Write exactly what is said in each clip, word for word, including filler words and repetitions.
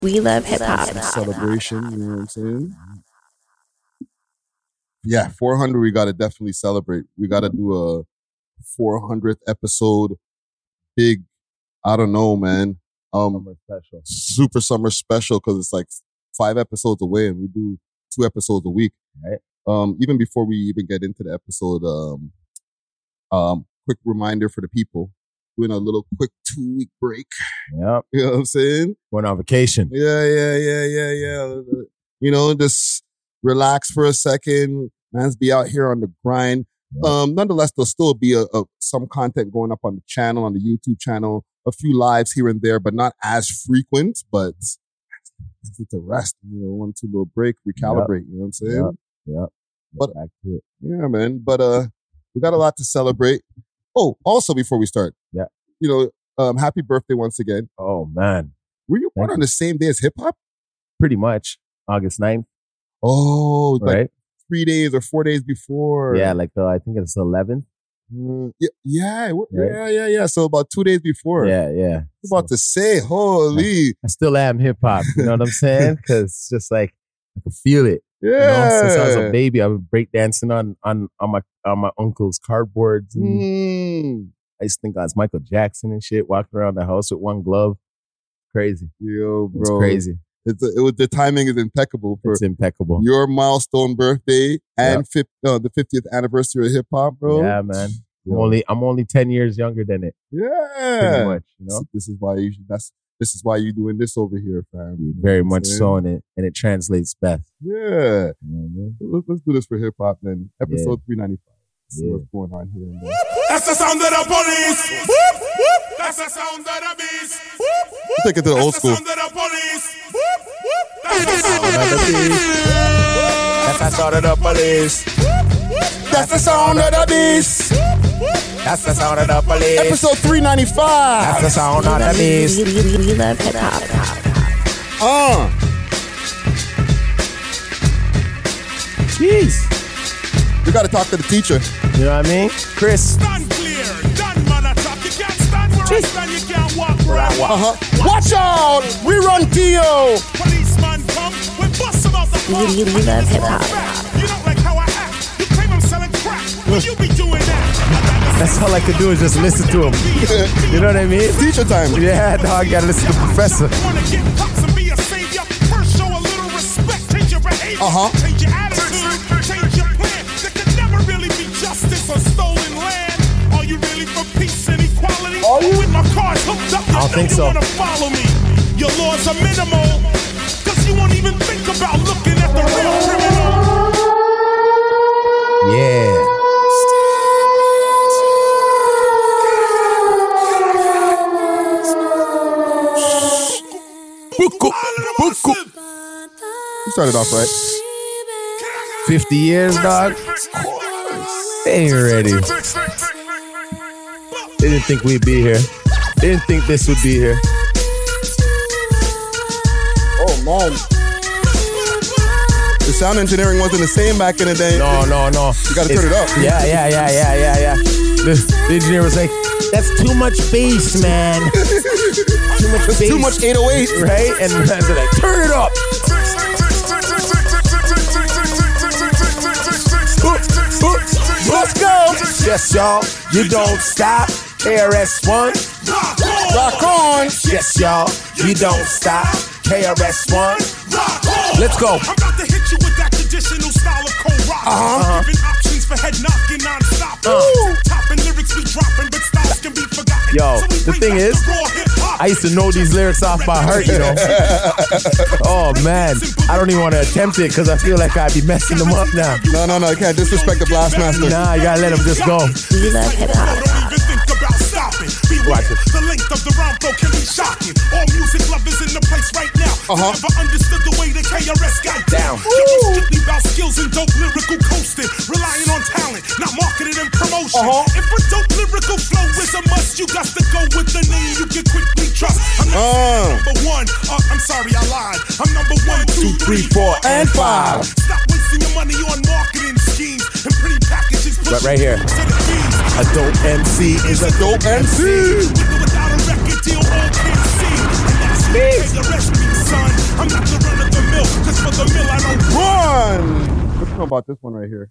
We love hip hop. Celebration, you know what I'm saying? Yeah, four hundred, we got to definitely celebrate. We got to do a four hundredth episode. Big, I don't know, man. Um, Summer special. Super summer special because it's like five episodes away and we do two episodes a week. Right. Um, even before we even get into the episode, um, um, quick reminder for the people, doing a little quick two week break. Yep. You know what I'm saying? Going on vacation. Yeah, yeah, yeah, yeah, yeah. You know, just relax for a second. Man's be out here on the grind. Yeah. Um, nonetheless, there'll still be a, a some content going up on the channel, on the YouTube channel, a few lives here and there, but not as frequent. But need to rest, you know, one, two little break, recalibrate. Yep. You know what I'm saying? Yeah. Yep. But back to it. Yeah, man. But uh, we got a lot to celebrate. Oh, also before we start, yeah, you know, um, happy birthday once again. Oh man, were you born on the same day as hip hop? Pretty much, August ninth. Oh, like right. Three days or four days before. Yeah, like uh, I think it's eleventh. Mm, yeah, yeah, right? yeah, yeah, yeah. So about two days before. Yeah, yeah. I was about so, to say, holy. I still am hip hop. You know what I'm saying? Because it's just like I can feel it. Yeah. You know, since I was a baby, I was breakdancing on on on my on my uncle's cardboards. And mm. I used to think I was Michael Jackson and shit, walking around the house with one glove. Crazy. Yo, bro. It's crazy. It's a, it was, the timing is impeccable. For it's impeccable. Your milestone birthday and yep. fifth, uh, the fiftieth anniversary of hip hop, bro. Yeah, man. I'm only I'm only ten years younger than it. Yeah, pretty much. You know, so this is why you that's this is why you doing this over here, fam. You know Very much saying? so, and it and it translates best. Yeah, you know what I mean? let's, let's do this for hip hop then. Episode yeah. three ninety-five. See yeah. what's going on here. And That's the sound of the police. Whoop, whoop. That's the sound of the beast. Whoop, whoop. Take it to the old school. That's the sound of the police. Whoop, whoop. That's the sound of the beast. That's the sound of the police. That's the sound of the beast. That's the sound of the police. Episode three ninety-five. That's the sound of the beast. We love hip hop. Uh. Jeez. We got to talk to the teacher. You know what I mean? Chris. Stand clear. Done, man, I talk. You can't stand where I stand. You can't walk where I walk. Uh-huh. Watch out. We run T O. Policeman come. We bust him out the park. We love hip hop. You don't like how I act. You claim I'm selling crack. Will you be doing that? That's all I could do is just listen to him. You know what I mean? Teacher time. Yeah, dog. Gotta listen to the professor. Wanna get pops and be a savior? First, show a little respect. Change your behavior. Uh-huh. Change your attitude. Change your plan. There can never really be justice on stolen land. Are you really for peace and equality? Are you? With my cards hooked up, you I don't know think you so. wanna follow me. Your laws are minimal. Cause you won't even think about looking at the real criminal. Yeah. Buku, buku. You started off right. fifty years, dog. They ain't ready. They didn't think we'd be here. They didn't think this would be here. Oh, man. The sound engineering wasn't the same back in the day. No, no, no. You gotta turn it up. Yeah, yeah, yeah, yeah, yeah, yeah. The, the engineer was like, that's too much bass, man. Too much That's bass. too much eight oh eight. Right? And they're like, turn it up. Let's go. Yes, y'all. You don't stop. K R S One. Rock on. Yes, y'all. You don't stop. K R S One. Let's go. I'm about to hit you with that traditional style of cold rock. Uh-huh. Giving options for head knocking non-stop. Uh. Topping lyrics we dropping, but styles can be forgotten. Yo, So we the bring thing back is, the raw hip-hop. I used to know these lyrics off by heart, you know. Oh, man. I don't even want to attempt it because I feel like I'd be messing them up now. No, no, no. You can't disrespect the Blastmaster. Nah, you gotta let them just go. We love hip hop. Don't even think about stopping. Beware, Watch it. the length of the rhyme flow can be shocking. All music lovers in the place right now. Uh-huh. Never understood the way the K R S got down. Down. Yo, it's strictly about skills and dope lyrical coasting. Relying on talent, not marketing and promotion. Uh-huh. If a dope lyrical flow is a must, you got to go with the name you can quickly trust. I'm not Uh. number one. Uh, I'm sorry, I lied. I'm number one, two, three, four, and five. Stop wasting your money on marketing schemes and pretty packages. Right, right here. To the beans. A dope M C is a dope M C. Without a record deal, all can see. And that's Beats. K R S B C. son. I'm not your run of the mill, cause for the mill I don't Run! What you know about this one right here?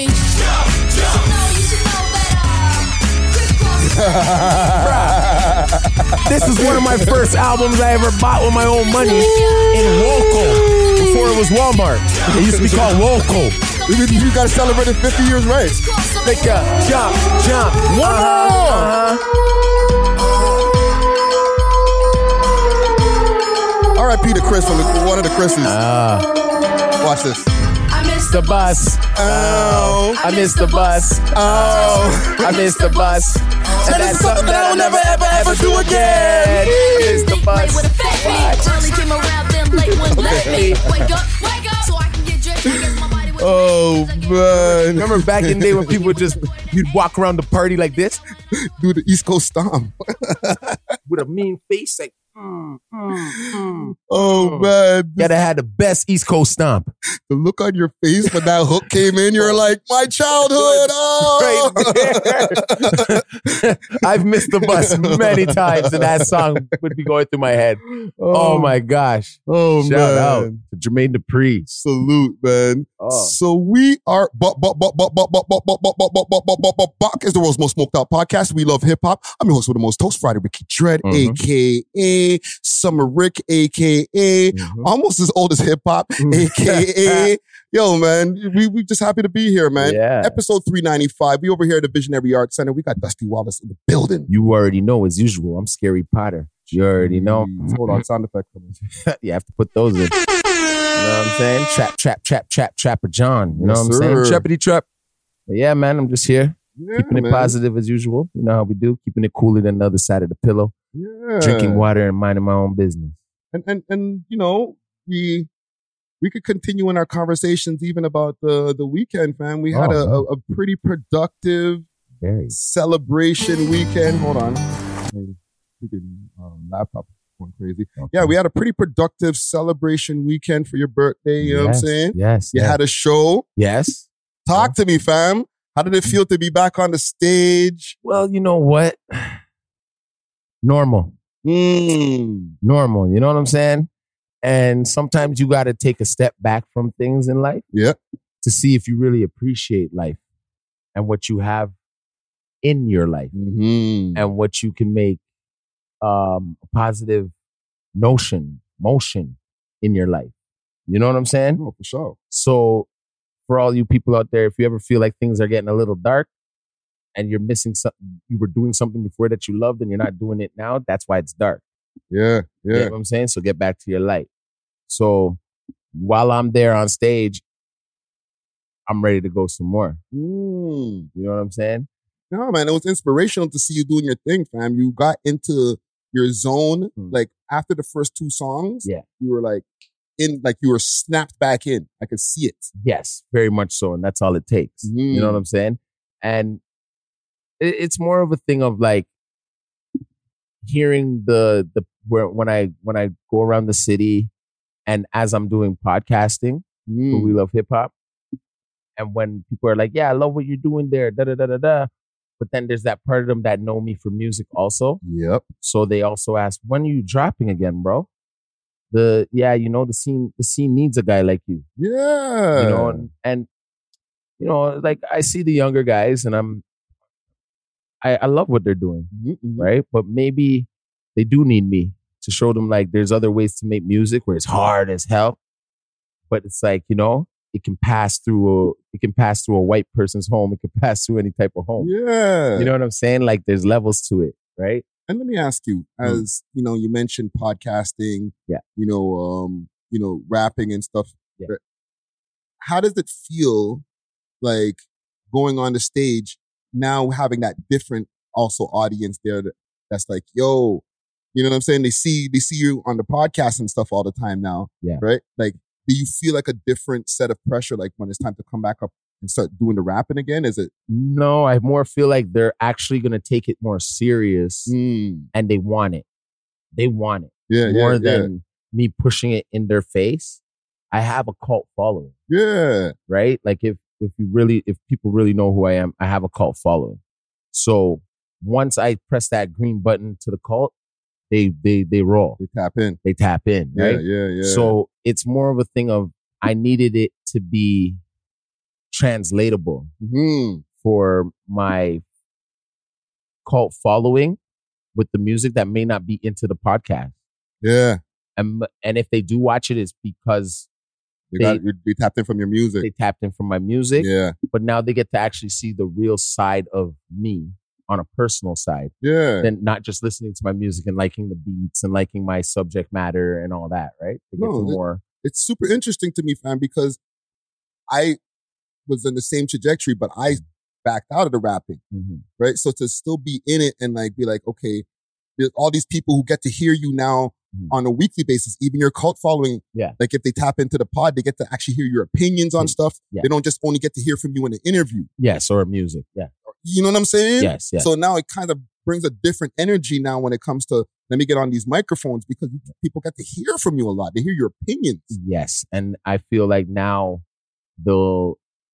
This is one of my first albums I ever bought with my own money in Woco. Before it was Walmart. It used to be called Woco. You, you gotta celebrate the fifty years, right? Like a jump, jump. One more! Uh-huh. R I P to Chris, from the, one of the Chris's. Uh, Watch this. I missed the bus. Oh. I missed the bus. Oh. I missed the bus. And that's something that I'll never, ever, ever do again. I missed the bus. Oh, man. Remember back in the day when people would just, you'd walk around the party like this? Do the East Coast stomp. With a mean face like, mm, mm, mm. Oh, man. Gotta have the best East Coast stomp. The look on your face when that hook came in, you're like, my childhood. Oh. Right. I've missed the bus many times and that song would be going through my head. Oh, oh my gosh. Oh, Shout man. out to Jermaine Dupri. Salute, man. Oh. So we are Buck Buck Buck Buck Buck Buck Buck Buck Buck Buck Buck Buck Buck Buck Buck Buck is the world's most smoked out podcast. We love hip hop. I'm your host with the most toast, Friday Ricky Dread, Mhm. aka Summer Rick, aka Mhm. almost as old as hip hop, aka yo man. We we just happy to be here, man. Yeah. Episode three ninety-five. We over here at the Visionary Arts Center. We got Dusty Wallace in the building. You already know, as usual, I'm Scary Potter. You already know. Mm, Hold on, sound effect coming. You have to put those in. You know what I'm saying? Trap, trap, trap, trap, Trapper John. You know Yes, what I'm saying? sir. Trappity trap. But yeah, man, I'm just here. Yeah, Keeping it man. positive as usual. You know how we do. Keeping it cooler than the other side of the pillow. Yeah. Drinking water and minding my own business. and and and you know we we could continue in our conversations even about the the weekend, fam. We had Oh, a, a, a pretty productive Very. celebration weekend. Hold on, my freaking um, laptop is going crazy. Okay. Yeah, we had a pretty productive celebration weekend for your birthday. You know what I'm Yes, saying? Yes. You yes. had a show. Yes. Talk to me, fam. How did it feel to be back on the stage? Well, you know what? Normal. Mm. Normal. You know what I'm saying? And sometimes you got to take a step back from things in life Yeah. to see if you really appreciate life and what you have in your life Mm-hmm. and what you can make um, a positive notion, motion in your life. You know what I'm saying? Oh, for sure. So for all you people out there, if you ever feel like things are getting a little dark and you're missing something, you were doing something before that you loved and you're not doing it now, that's why it's dark. Yeah, You yeah. know what I'm saying? So get back to your light. So while I'm there on stage, I'm ready to go some more. Mm. You know what I'm saying? No, man, it was inspirational to see you doing your thing, fam. You got into your zone, Mm. like after the first two songs. Yeah. You were like in, like you were snapped back in. I could see it. Yes, very much so. And that's all it takes. You know Mm. what I'm saying? And it, it's more of a thing of like hearing the, the, where, when I, when I go around the city and as I'm doing podcasting, for Mm. We Love Hip Hop. And when people are like, yeah, I love what you're doing there, da da da da da. But then there's that part of them that know me for music also. Yep. So they also ask, when are you dropping again, bro? The yeah, you know, the scene the scene needs a guy like you. Yeah. You know, and, and you know, like I see the younger guys and I'm I, I love what they're doing, Mm-mm. right? But maybe they do need me to show them like there's other ways to make music where it's hard as hell. But it's like, you know, it can pass through a it can pass through a white person's home. It can pass through any type of home. Yeah. You know what I'm saying? Like there's levels to it, right? And let me ask you, Mm. as you know, you mentioned podcasting, Yeah. you know, um, you know, rapping and stuff. Yeah. But how does it feel like going on the stage now, having that different also audience there that, that's like, yo, you know what I'm saying? They see they see you on the podcast and stuff all the time now, Yeah. right? Like, do you feel like a different set of pressure, like when it's time to come back up and start doing the rapping again? Is it? No, I more feel like they're actually gonna take it more serious Mm. and they want it. They want it Yeah, more yeah, than me pushing it in their face. I have a cult following, yeah, yeah. right? Like if if you really if people really know who I am, I have a cult following. So once I press that green button to the cult, they they they roll. They tap in. They tap in, Yeah, right? yeah, yeah. So it's more of a thing of I needed it to be translatable Mhm. for my cult following with the music that may not be into the podcast. Yeah. And and if they do watch it, it's because You They- got you, you tapped in from your music. they tapped in from my music. Yeah. But now they get to actually see the real side of me on a personal side. Yeah. Than not just listening to my music and liking the beats and liking my subject matter and all that, right? They get No, to it- more. It's super interesting to me, fam, because I was in the same trajectory, but I backed out of the rapping, Mhm. right? So to still be in it and like be like, okay, there's all these people who get to hear you now Mhm. on a weekly basis, even your cult following. Yeah. Like if they tap into the pod, they get to actually hear your opinions on Mm. stuff. Yeah. They don't just only get to hear from you in an interview. Yes, or music. Yeah. You know what I'm saying? Yes, yes. So now it kind of brings a different energy now when it comes to, let me get on these microphones because people get to hear from you a lot. They hear your opinions. Yes. And I feel like now they'll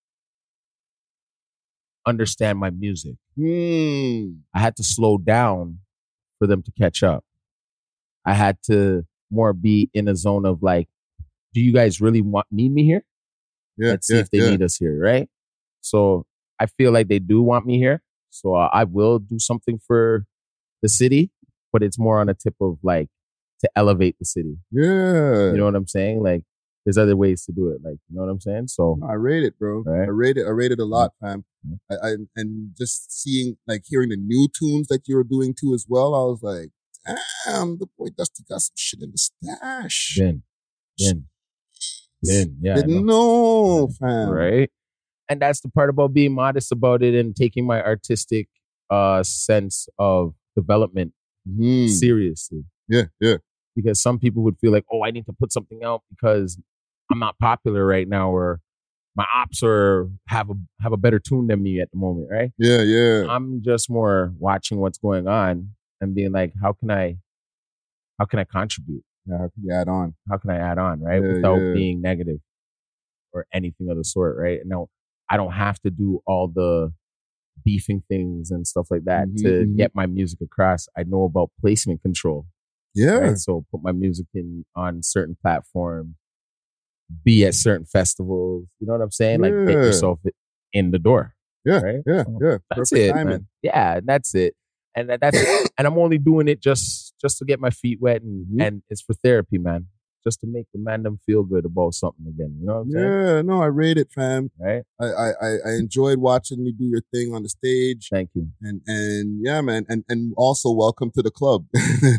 understand my music. Hmm. I had to slow down for them to catch up. I had to more be in a zone of like, do you guys really want need me here? Yeah. Let's see yeah, if they yeah. need us here, right? So I feel like they do want me here. So uh, I will do something for the city, but it's more on a tip of like to elevate the city. Yeah. You know what I'm saying? Like there's other ways to do it. Like, you know what I'm saying? So I rate it, bro. Right. I rate it. I rate it a lot, fam. Mhm. I, I and just seeing, like, hearing the new tunes that you were doing too as well. I was like, damn, the boy Dusty got some shit in the stash. then, then, then, yeah, I Didn't know. know, fam. Right? And that's the part about being modest about it and taking my artistic uh sense of development Mhm. seriously. Yeah, yeah. Because some people would feel like, oh, I need to put something out because I'm not popular right now, or my ops are have a have a better tune than me at the moment, right? Yeah, yeah. I'm just more watching what's going on and being like, how can I how can I contribute? Yeah, how can you add on? How can I add on, right? Yeah, Without yeah. being negative or anything of the sort, right? No, I don't have to do all the beefing things and stuff like that Mhm, to mhm. get my music across. I know about placement control, Yeah. right? So put my music in on certain platforms, be at certain festivals. You know what I'm saying? Like get Yeah. yourself in the door. Yeah, Right? yeah, So yeah. That's Perfect it, timing. man. Yeah, that's it. And that, that's it. And I'm only doing it just just to get my feet wet and Mhm. and it's for therapy, man. Just to make the man them feel good about something again. You know what I'm saying? Yeah, no, I rate it, fam. Right? I, I, I- I enjoyed watching you do your thing on the stage. Thank you. And and yeah, man, and and also welcome to the club.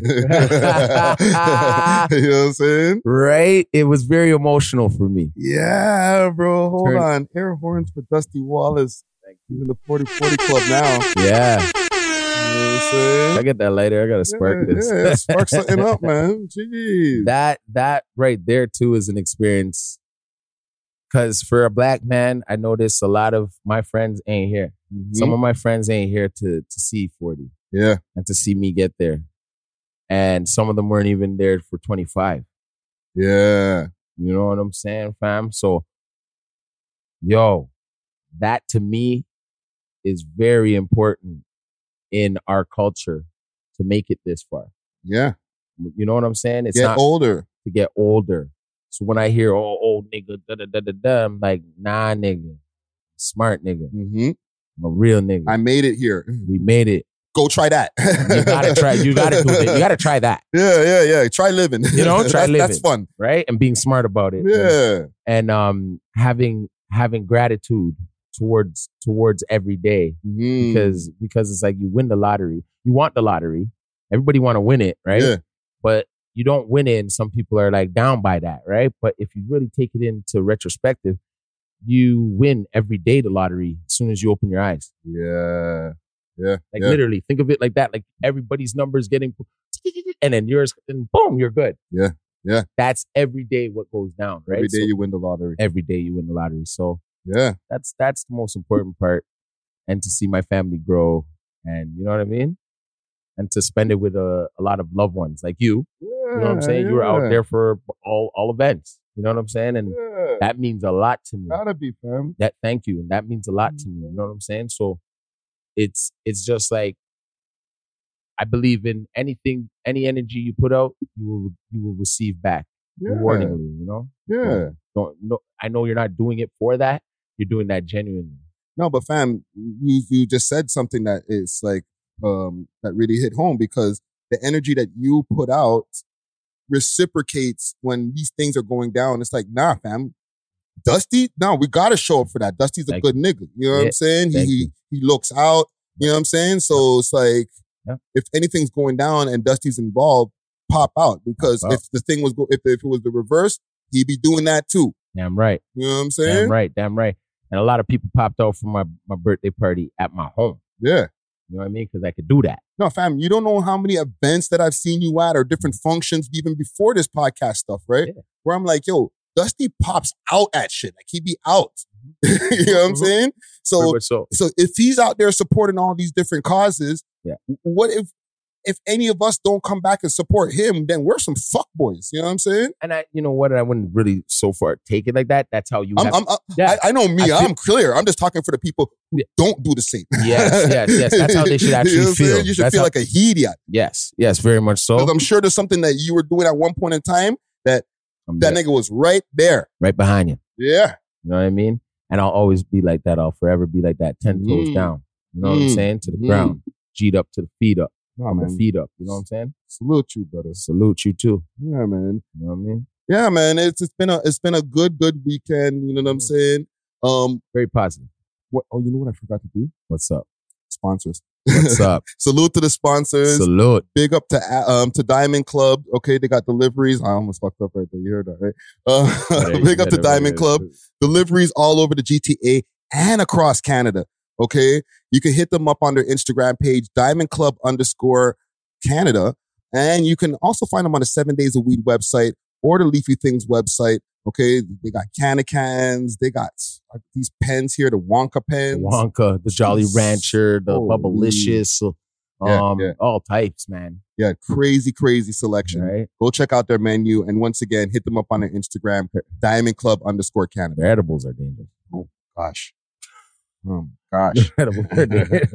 You know what I'm saying? Right? It was very emotional for me. Yeah, bro. Hold Turn- on. Air horns for Dusty Wallace. He's in the forty forty club now. Yeah. You know what I'm saying? I get that later. I gotta spark yeah, this. Yeah, spark something up, man. Jeez. that that right there too is an experience. Cause for a black man, I notice a lot of my friends ain't here. Mhm. Some of my friends ain't here to to see forty Yeah. and to see me get there. And some of them weren't even there for twenty-five. Yeah. You know what I'm saying, fam? So, yo, that to me is very important in our culture to make it this far. Yeah. You know what I'm saying? It's Get not older. to get older. So when I hear, oh, old nigga, da da da da da, I'm like, nah, nigga, smart nigga, hmm I'm a real nigga. I made it here. we made it. Go try that. You gotta try. You gotta do it. You gotta try that, Yeah, yeah, yeah. Try living. You know, try that's, living. That's fun. right? And being smart about it. Yeah. And um, having having gratitude towards towards every day. Mhm. because because it's like you win the lottery. You want the lottery. Everybody want to win it, right? Yeah. But you don't win it, and some people are like down by that, right? But if you really take it into retrospective, you win every day the lottery as soon as you open your eyes. Yeah. Yeah. Like yeah. literally, think of it like that. Like everybody's numbers getting, and then yours, and boom, you're good. Yeah. Yeah. That's every day what goes down, right? Every day So you win the lottery. every day you win the lottery. So Yeah. that's that's the most important part, and to see my family grow, and you know what I mean, and to spend it with a, a lot of loved ones like you. You know what I'm saying? You were out there for all all events. You know what I'm saying? And Yeah. that means a lot to me. Gotta be, fam. That thank you, and that means a lot to me. You know what I'm saying? So it's it's just like I believe in anything, any energy you put out, you will you will receive back Yeah. rewardingly. You know. Yeah. Don't no. I know you're not doing it for that. You're doing that genuinely. No, but fam, you you just said something that is like um that really hit home, because the energy that you put out reciprocates when these things are going down. It's like, nah, fam. Dusty, no, we gotta show up for that. Dusty's a Thank good nigga. You know what Yeah, I'm saying? He, thank he you. he looks out. You know what I'm saying? So it's like, Yeah. if anything's going down and Dusty's involved, pop out. Because Pop out. if the thing was, go- if if it was the reverse, he'd be doing that too. Damn right. You know what I'm saying? Damn right. Damn right. And a lot of people popped out for my my birthday party at my home. Yeah. You know what I mean? Because I could do that. No, fam, you don't know how many events that I've seen you at or different functions even before this podcast stuff, right? Yeah. Where I'm like, yo, Dusty pops out at shit. Like he be out. you know what I'm Mhm. saying? So Very much so. so if he's out there supporting all these different causes, Yeah. what if if any of us don't come back and support him, then we're some fuckboys. You know what I'm saying? And I, you know what? I wouldn't really so far take it like that. That's how you. I'm, have, I'm, I- Yeah. I, I know me. I feel- I'm clear. I'm just talking for the people who Yeah. don't do the same. Yes, yes, yes. That's how they should You know actually what I'm saying? feel. You should That's feel how- like a idiot. yes, yes, very much so. Because I'm sure there's something that you were doing at one point in time that I'm that there, nigga was right there. right behind you. Yeah. You know what I mean? And I'll always be like that. I'll forever be like that. Ten toes Mm. down. You know what I'm Mm. saying? To the Mm. ground. G'd up to the feet up. No, From the man. feet up. You know what I'm saying? Salute you, brother. Salute you too. Yeah, man. You know what I mean? Yeah, man. It's it's been a it's been a good good weekend. You know what I'm saying? Um, Very positive. what? Oh, you know what I forgot to do? What's up? Sponsors. What's up? Salute to the sponsors. Salute. Big up to um to Diamond Club. Okay, they got deliveries. I almost fucked up right there. You heard that, right? Uh, big up to Diamond Club. Deliveries all over the G T A and across Canada. Okay, you can hit them up on their Instagram page, Diamond Club underscore Canada, and you can also find them on the Seven Days a Weed website or the Leafy Things website. Okay, they got canna cans. They got uh, these pens here, the Wonka pens. Wonka, the Jolly Jeez. Rancher, the Holy. Bubblicious, um, Yeah, yeah. all types, man. Yeah, crazy, crazy selection. Right? Go check out their menu, and once again, hit them up on their Instagram, Diamond Club underscore Canada. Their edibles are dangerous. Gosh, oh gosh. Their edibles are dangerous.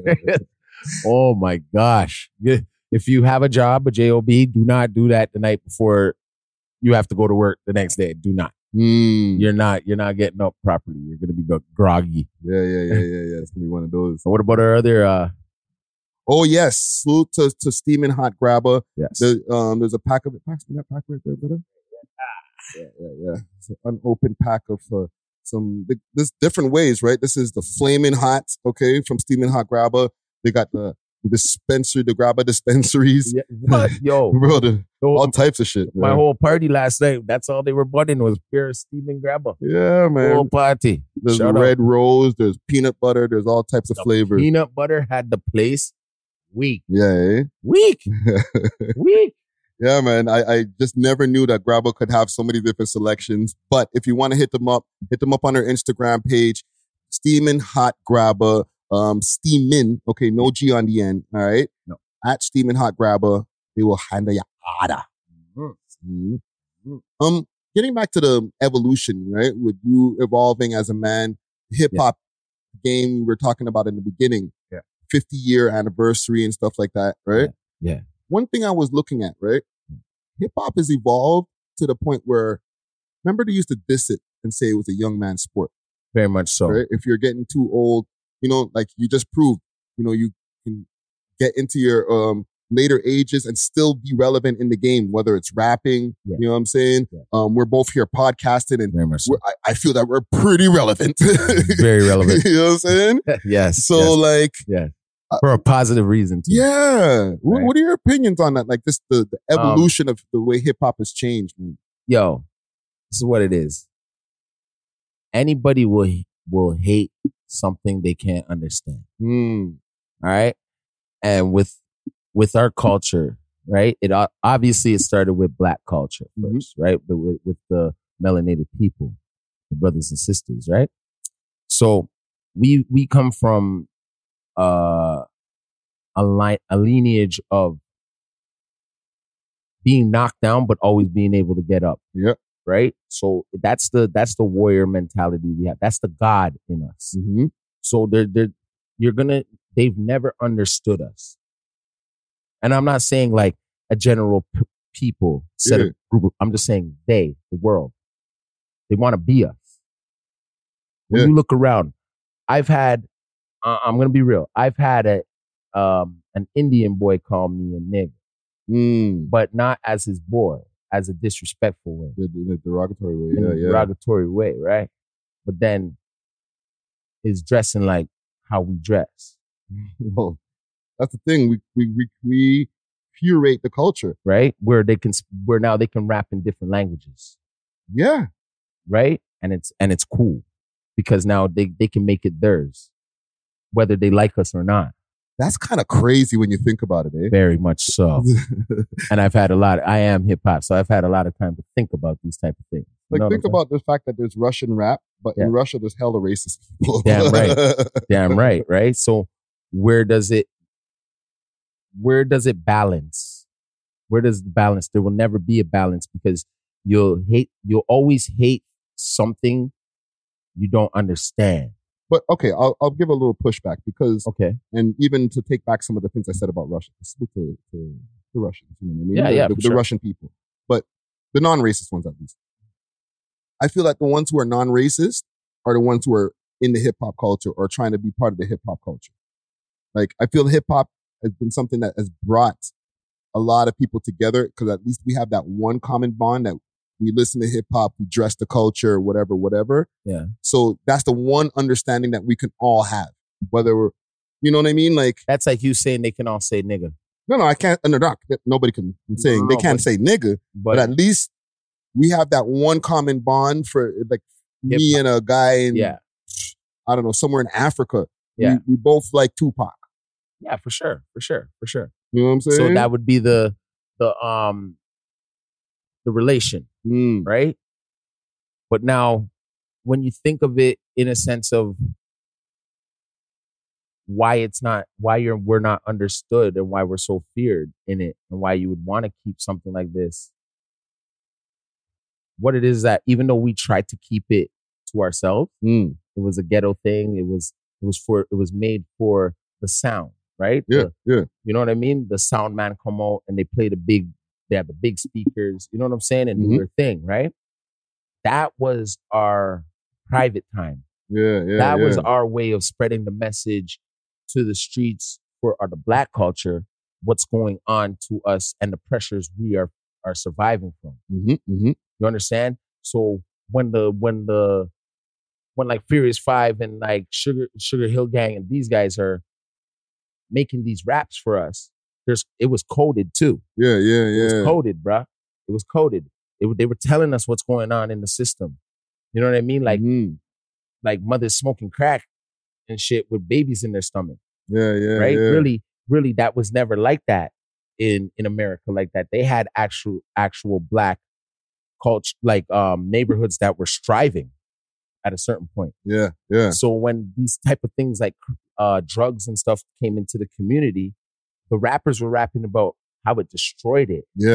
Oh my gosh. Yeah. If you have a job, a job, do not do that the night before you have to go to work the next day. Do not. Mm. You're not. You're not getting up properly. You're gonna be go- groggy. Yeah, yeah, yeah, yeah, yeah. It's gonna be one of those. So what about our other? Uh, Oh yes, salute to to Steaming Hot Grabber. yes. The, um, there's a pack of it. Pack that pack right there, brother. Yeah, yeah, yeah. It's an unopened pack of uh, some. There's different ways, right? This is the Flaming Hot, okay, from Steaming Hot Grabber. They got the, the dispenser, the Grabber dispensaries, Yeah, what? Yo, bro. The, yo, all types of shit. my man. whole party last night. That's all they were butting was pure steaming grabber. Yeah, man. Whole party. There's Shout the out. red rose. There's peanut butter. There's all types of The flavors. Peanut butter had the place weak, Yeah, weak, eh? weak. Yeah, man. I, I just never knew that Grabber could have so many different selections. But if you want to hit them up, hit them up on their Instagram page, Steamin' Hot Grabber, um, Steamin', okay, no G on the end, all right? No. At Steamin' Hot Grabber, they will handle your order. Mm-hmm. Mhm. Um, getting back to the evolution, right? With you evolving as a man, hip hop game we were talking about in the beginning, Yeah. fifty year anniversary and stuff like that, right? Yeah. One thing I was looking at, right? Hip hop has evolved to the point where, remember they used to diss it and say it was a young man's sport, Very much so. right? If you're getting too old, you know, like you just proved, you know, you can get into your um later ages and still be relevant in the game, whether it's rapping, Yeah. you know what I'm saying? Yeah. Um, we're both here podcasting and Very much so. we're, I, I feel that we're pretty relevant. Very relevant. You know what I'm saying? yes. So yes, like, yes. For a positive reason. Too. yeah. What, Right. what are your opinions on that? Like this, the, the Um, evolution of the way hip hop has changed, man. Yo, this is what it is. Anybody will will hate something they can't understand. Mm. All right. And with with our culture, right? It o- obviously it started with black culture Mhm. first, right? But with, with the melanated people, the brothers and sisters, right? So we we come from uh, a line a lineage of being knocked down, but always being able to get up. Yep. Right. So that's the that's the warrior mentality we have. That's the God in us. Mm-hmm. So they're they're you're gonna they've never understood us. And I'm not saying like a general p- people set Yeah. of group. Of, I'm just saying they, the world, they want to be us. When Yeah. you look around, I've had, uh, I'm going to be real. I've had a, um, an Indian boy call me a nigga, Mm. but not as his boy, as a disrespectful way, The, the, the derogatory way. in Yeah, a yeah. derogatory way, right? But then is dressing like how we dress, Well, that's the thing. We we we, we curate the culture. right? Where they can, where now they can rap in different languages, Yeah. right? And it's, and it's cool because now they, they can make it theirs, whether they like us or not. That's kind of crazy when you think about it, eh? Very much so. And I've had a lot, I am hip hop, so I've had a lot of time to think about these type of things. You Like, know what think I'm saying? about the fact that there's Russian rap, but Yeah. in Russia, there's hella racist people. Damn right. Damn right, right? So where does it, where does it balance? Where does the balance? There will never be a balance because you'll hate, you'll always hate something you don't understand. But okay, I'll, I'll give a little pushback because, Okay. and even to take back some of the things I said about Russia, to, to, to the Russians, you know what I mean? Yeah, the, yeah, the, for the sure. Russian people, but the non-racist ones at least. I feel like the ones who are non-racist are the ones who are in the hip hop culture or trying to be part of the hip hop culture. Like, I feel hip hop has been something that has brought a lot of people together because at least we have that one common bond that we listen to hip hop, we dress the culture, whatever, whatever. Yeah. So that's the one understanding that we can all have, whether we're, you know what I mean? Like, That's like you saying they can all say nigga. no, no, I can't, no, no, nobody can, I'm saying they No, can't but- say nigga, but, But, at least we have that one common bond for like me Hip-hop. and a guy in, yeah. I don't know, somewhere in Africa. Yeah. We, we both like Tupac. Yeah, for sure. For sure. For sure. You know what I'm saying? So that would be the, the, um, the relation, Mm. right? But now, when you think of it in a sense of why it's not, why you're, we're not understood and why we're so feared in it and why you would want to keep something like this. What it is that even though we tried to keep it to ourselves, Mm. it was a ghetto thing. It was, it was for, it was made for the sound, right? Yeah, The- yeah. you know what I mean? The sound man come out and they play the big, they have the big speakers, you know what I'm saying? And Mhm. do their thing, right? That was our private time. Yeah, yeah. that yeah. was our way of spreading the message to the streets for our, the black culture, what's going on to us and the pressures we are, are surviving from. Mhm, mhm. You understand? So when the, when the, when like Furious Five and like Sugar, Sugar Hill Gang and these guys are making these raps for us, there's, it was coded too. Yeah, yeah, It was yeah. coded, bruh. It was coded. It, wa- they were telling us what's going on in the system. You know what I mean? Like, Mhm. like mothers smoking crack and shit with babies in their stomach, Yeah, yeah, right? yeah. Really, really, that was never like that in in America. Like that, they had actual actual black culture, like um neighborhoods that were striving at a certain point. Yeah, yeah. So when these type of things like uh drugs and stuff came into the community, the rappers were rapping about how it destroyed it. Yeah,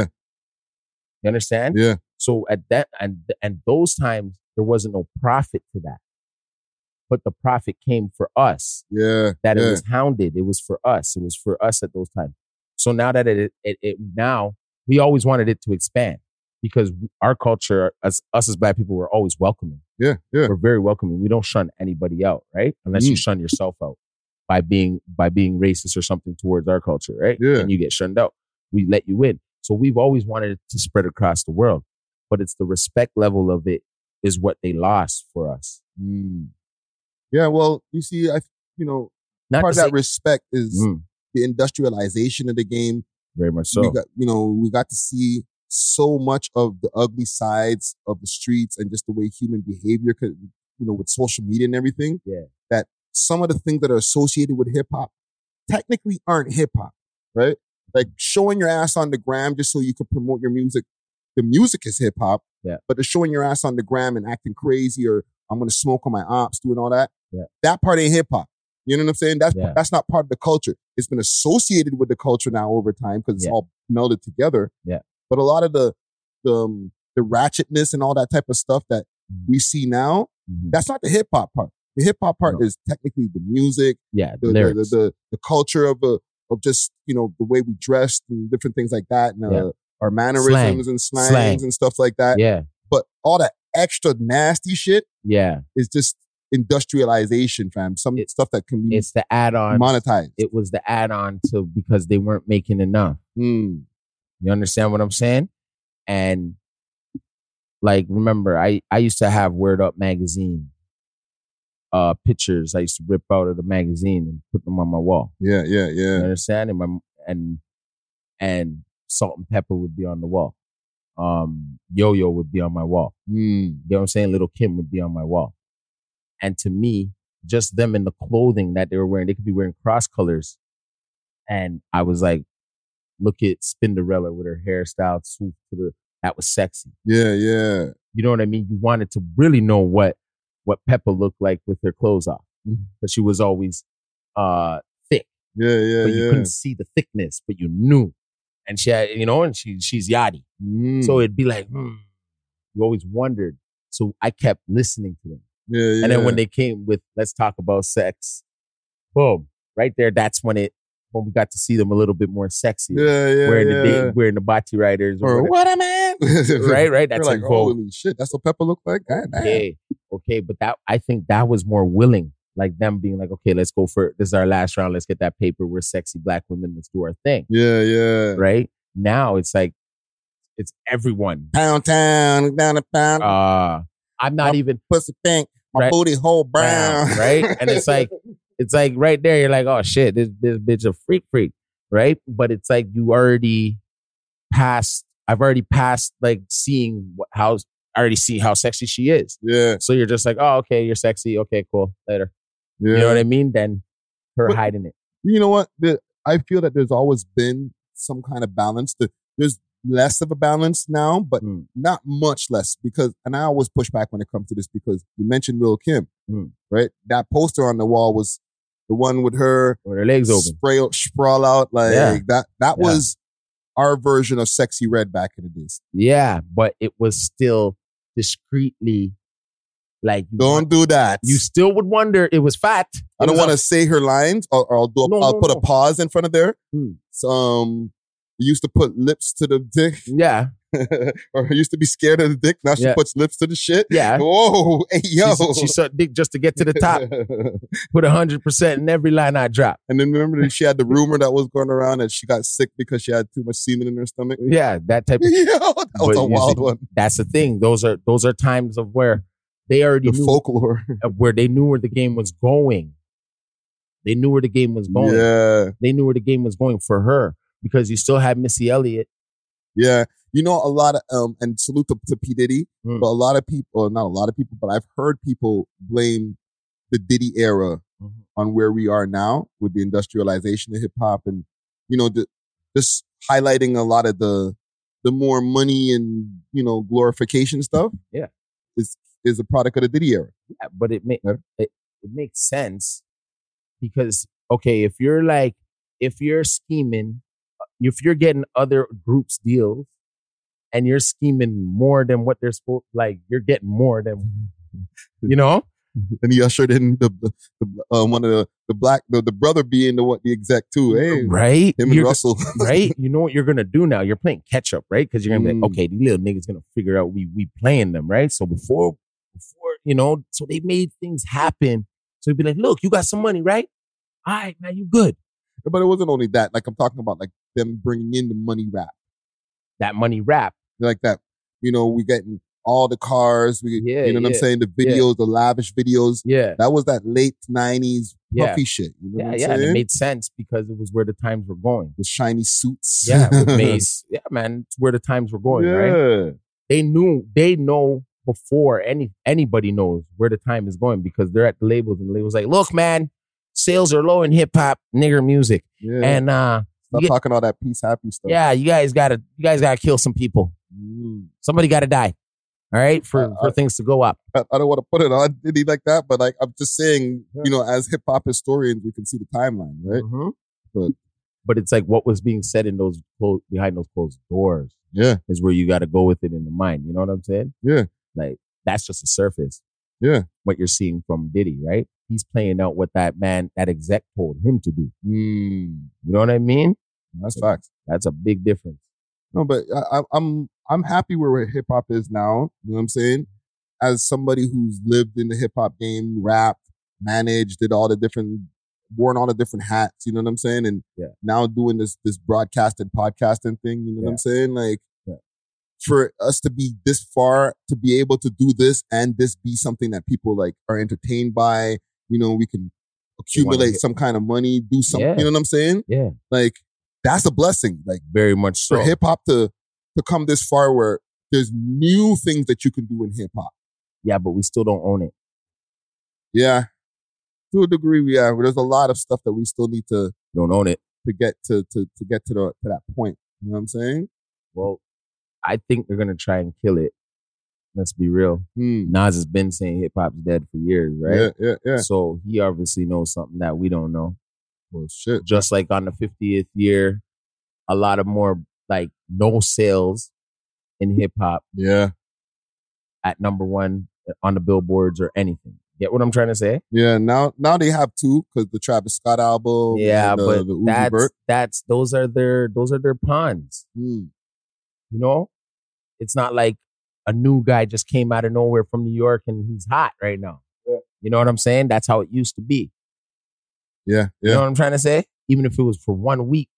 You understand? yeah. So at that and and those times there wasn't no profit to that, but the profit came for us. Yeah. That yeah. it was hounded. It was for us. It was for us at those times. So now that it, it, it now we always wanted it to expand because our culture, as us as black people, we're always welcoming. Yeah, yeah. We're very welcoming. We don't shun anybody out, right? Unless you Mm. shun yourself out by being by being racist or something towards our culture, right? Yeah. And you get shunned out. We let you in. So we've always wanted it to spread across the world, but it's the respect level of it is what they lost for us. Mm. Yeah, well, you see, I, you know, Not part to of that say- respect is Mm, the industrialization of the game. very much so. We got, you know, we got to see so much of the ugly sides of the streets and just the way human behavior could, you know, with social media and everything. Yeah. That some of the things that are associated with hip hop technically aren't hip hop, right? Like showing your ass on the gram just so you can promote your music. The music is hip hop. Yeah. But the showing your ass on the gram and acting crazy or I'm going to smoke on my ops, doing all that. Yeah. That part ain't hip hop. You know what I'm saying? That's Yeah. that's not part of the culture. It's been associated with the culture now over time because it's Yeah. all melded together. Yeah. But a lot of the the, um, the ratchetness and all that type of stuff that Mhm. we see now, Mhm. that's not the hip hop part. The hip hop part No. is technically the music, Yeah, the, the, lyrics. the, the, the culture of a of just, you know, the way we dressed and different things like that, and uh, Yeah. our mannerisms Slang. and slangs Slang. and stuff like that. Yeah. But all that extra nasty shit Yeah. is just industrialization, fam. Some It- stuff that can be It's the add-on. monetized. It was the add-on to because they weren't making enough. Mm. You understand what I'm saying? And like, remember, I, I used to have Word Up magazine uh, pictures. I used to rip out of the magazine and put them on my wall. Yeah, yeah, You yeah. understand? And, my, and and Salt and Pepper would be on the wall. Um, Yo-Yo would be on my wall. Mm. You know what I'm saying? Little Kim would be on my wall. And to me, just them in the clothing that they were wearing, they could be wearing cross colors. And I was like, look at Spinderella with her hairstyle swoop to the, that was sexy. Yeah, yeah. You know what I mean? You wanted to really know what, what Peppa looked like with her clothes off. Mhm. But she was always, uh, thick, Yeah, yeah, but you yeah. couldn't see the thickness, but you knew. And she had, you know, and she, she's yachty. Mm. So it'd be like, hmm, you always wondered. So I kept listening to them. yeah, yeah. And then when they came with Let's Talk About Sex, boom, right there, that's when it, when we got to see them a little bit more sexy. yeah, yeah, wearing yeah. the day, wearing the Bati Riders or, Or whatever. what a man. right, right. You're That's like, a vote. holy shit, that's what Peppa looked like? God damn. Okay, okay, but that I think that was more willing, like them being like, okay, let's go for this is our last round. Let's get that paper. We're sexy black women. Let's do our thing. Yeah, yeah. Right now, it's like it's everyone. Pound town, down the pound, Uh, I'm not Um, even pussy pink, my right. booty hole brown. brown, right? And it's like it's like right there. You're like, oh shit, this this bitch a freak, freak, right? But it's like you already passed. I've already passed like seeing what, how I already see how sexy she is. yeah, So you're just like, oh, okay, you're sexy. Okay, cool. Later. yeah. You know what I mean? Then her But- hiding it. You know what? The, I feel that there's always been some kind of balance. The, there's less of a balance now, but Mm. not much less because, and I always push back when it comes to this because you mentioned Lil' Kim, Mm. right? That poster on the wall was the one with her With her legs open. spray, sprawl out like Yeah. that. That Yeah. was our version of Sexy Red back in the days. Yeah, but it was still discreetly like you, Don't do that. you still would wonder it was fat. I It don't was want a- to say her lines, or, or I'll do. A, No, I'll no, put no. a pause in front of there. Hmm. So, um, you used to put lips to the dick, Yeah, or used to be scared of the dick. Now she Yeah. puts lips to the shit. yeah. Whoa, hey yo. She, she sucked dick just to get to the top. Put a hundred percent in every line I drop. And then remember that she had the rumor that was going around that she got sick because she had too much semen in her stomach. Yeah, that type of. Yo, that was But a you wild see, one. That's the thing. Those are those are times of where they already The knew folklore. of where they knew where the game was going. They knew where the game was going. Yeah, They knew where the game was going for her because you still had Missy Elliott. yeah. You know, a lot of um, and salute to, to P Diddy, Mm. but a lot of people, or not a lot of people, but I've heard people blame the Diddy era Mhm. on where we are now with the industrialization of hip hop, and you know, the, just highlighting a lot of the the more money and you know glorification stuff. Yeah. is is a product of the Diddy era. Yeah, but it, ma- Yeah. it it makes sense because okay, if you're like if you're scheming, if you're getting other groups deals, and you're scheming more than what they're supposed, like you're getting more than you know. And he ushered in the, the, the uh, one of the the black the, the brother being the what the exec too. Hey, Right? him and You're- Russell. right? You know what you're gonna do now? You're playing catch up, right? Because you're gonna be Mm. like, okay, these little niggas gonna figure out we we playing them, right? So before before you know, so they made things happen. So you'd be like, look, you got some money, right? All right, man, you good. But it wasn't only that. Like I'm talking about, like them bringing in the money rap, That money rap, like that. You know, we getting all the cars. We, Yeah, you know what I'm yeah, saying? The videos, the lavish videos. yeah, That was that late nineties Yeah. puffy shit. You know yeah, what I'm yeah. And saying? it made sense because it was where the times were going. With shiny suits. Yeah, with Mace. Yeah, man, it's where the times were going, yeah. right? They knew, they know before any anybody knows where the time is going because they're at the labels and the labels like, look, man, sales are low in hip hop, nigger music, Yeah. and uh, Stop you get- talking all that peace happy stuff. yeah, you guys gotta, you guys gotta kill some people. Mm. Somebody gotta die. All right, for Uh, for uh, things to go up. I, I don't want to put it on Diddy like that, but like I'm just saying, you know, as hip hop historians, we can see the timeline, right? Mhm. But- But it's like what was being said in those clo- behind those closed doors Yeah, is where you got to go with it in the mind. You know what I'm saying? Yeah. Like that's just the surface. Yeah. What you're seeing from Diddy, right? he's playing out what that man, that exec told him to do. Mm, You know what I mean? that's facts. That's a big difference. No, but I, I, I'm I'm happy where hip hop is now. You know what I'm saying? As somebody who's lived in the hip hop game, rapped, managed, did all the different, worn all the different hats. You know what I'm saying? And Yeah. now doing this this broadcasting, podcasting thing. You know what Yeah. I'm saying? Like Yeah. for us to be this far, to be able to do this and this be something that people like are entertained by. You know, we can accumulate hit- some kind of money, do something. Yeah. You know what I'm saying? Yeah, Like that's a blessing. Like. very much so. For hip hop to to come this far where there's new things that you can do in hip hop. Yeah, but we still don't own it. Yeah. To a degree, yeah. There's a lot of stuff that we still need to We don't own it. to get to to to get to the to that point. You know what I'm saying? Well, I think they're gonna try and kill it. Let's be real. Hmm. Nas has been saying hip hop's dead for years, right? Yeah, yeah, yeah. So he obviously knows something that we don't know. Well, shit. Just like on the fiftieth year, a lot of more like no sales in hip hop Yeah, at number one on the billboards or anything. Get what I'm trying to say? yeah. Now now they have two because the Travis Scott album. Yeah, and the, but the Uzi that's Vert. that's those are their those are their pawns. Hmm. You know, it's not like a new guy just came out of nowhere from New York and he's hot right now. Yeah. You know what I'm saying? That's how it used to be. Yeah, You yeah, know what I'm trying to say? Even if it was for one week,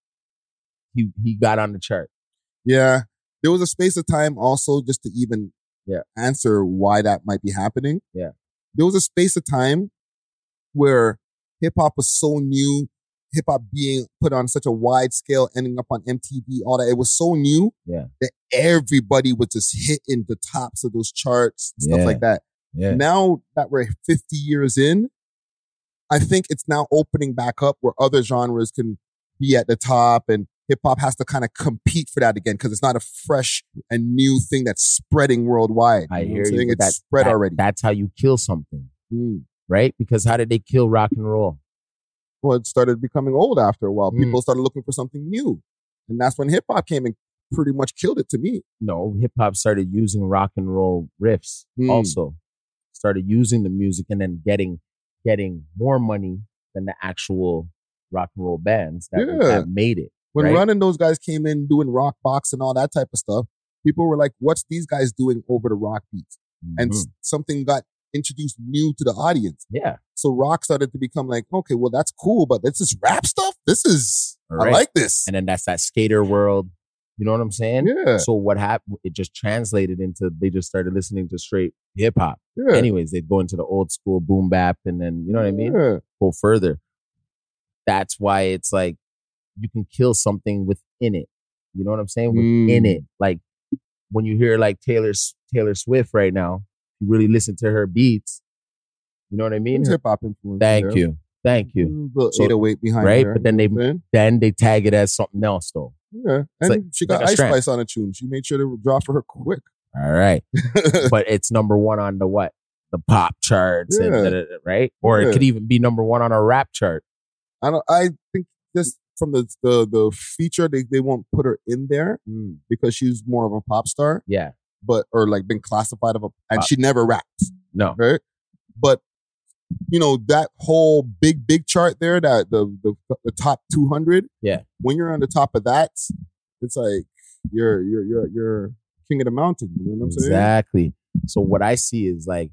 he he got on the chart. yeah. There was a space of time also just to even Yeah. answer why that might be happening. Yeah. There was a space of time where hip hop was so new, hip hop being put on such a wide scale, ending up on M T V, all that. It was so new Yeah. that everybody was just hitting the tops of those charts, stuff Yeah. like that. Yeah. Now that we're fifty years in, I think it's now opening back up where other genres can be at the top and hip hop has to kind of compete for that again because it's not a fresh and new thing that's spreading worldwide. I know what hear I'm you. saying? but It's that- spread that- already. That's how you kill something, Mm. right? Because how did they kill rock and roll? Well, it started becoming old after a while. Mm. People started looking for something new. And that's when hip hop came and pretty much killed it to me. No, hip hop started using rock and roll riffs. Hmm. Also, started using the music and then getting getting more money than the actual rock and roll bands that, Yeah. that made it. When Right. Run and those guys came in doing rock box and all that type of stuff, people were like, what's these guys doing over the rock beats? And Mhm. s- something got introduced new to the audience. yeah, So rock started to become like, okay, well, that's cool, but this is rap stuff. This is, All I right. like this. and then that's that skater world. You know what I'm saying? Yeah. So what happened? It just translated into they just started listening to straight hip hop. Yeah. Anyways, they'd go into the old school boom bap, and then you know what I mean. Yeah. Go further. That's why it's like you can kill something within it. You know what I'm saying? Within Mm. it, like when you hear like Taylor Taylor Swift right now, you really listen to her beats. You know what I mean? There's Her- hip hop influence. Thank there. you, thank you. The So- eight oh eight behind right, her, but then you they- know what I'm Then they tag it as something else, though. saying? Yeah. And like- she it's got like a Ice strand. Spice on a tune. She made sure to drop for her quick. All right, but it's number one on the what? The pop charts, and Yeah. da- da- da, right? Or Yeah. it could even be number one on a rap chart. I don't. I think just from the the the feature, they they won't put her in there because she's more of a pop star, Yeah, but or like been classified of a, and Pop. she never raps, no, right? But you know that whole big big chart there, that the the the top two hundred. Yeah. When you're on the top of that, it's like you're you're you're you're king of the mountain. You know what I'm saying? exactly. So what I see is like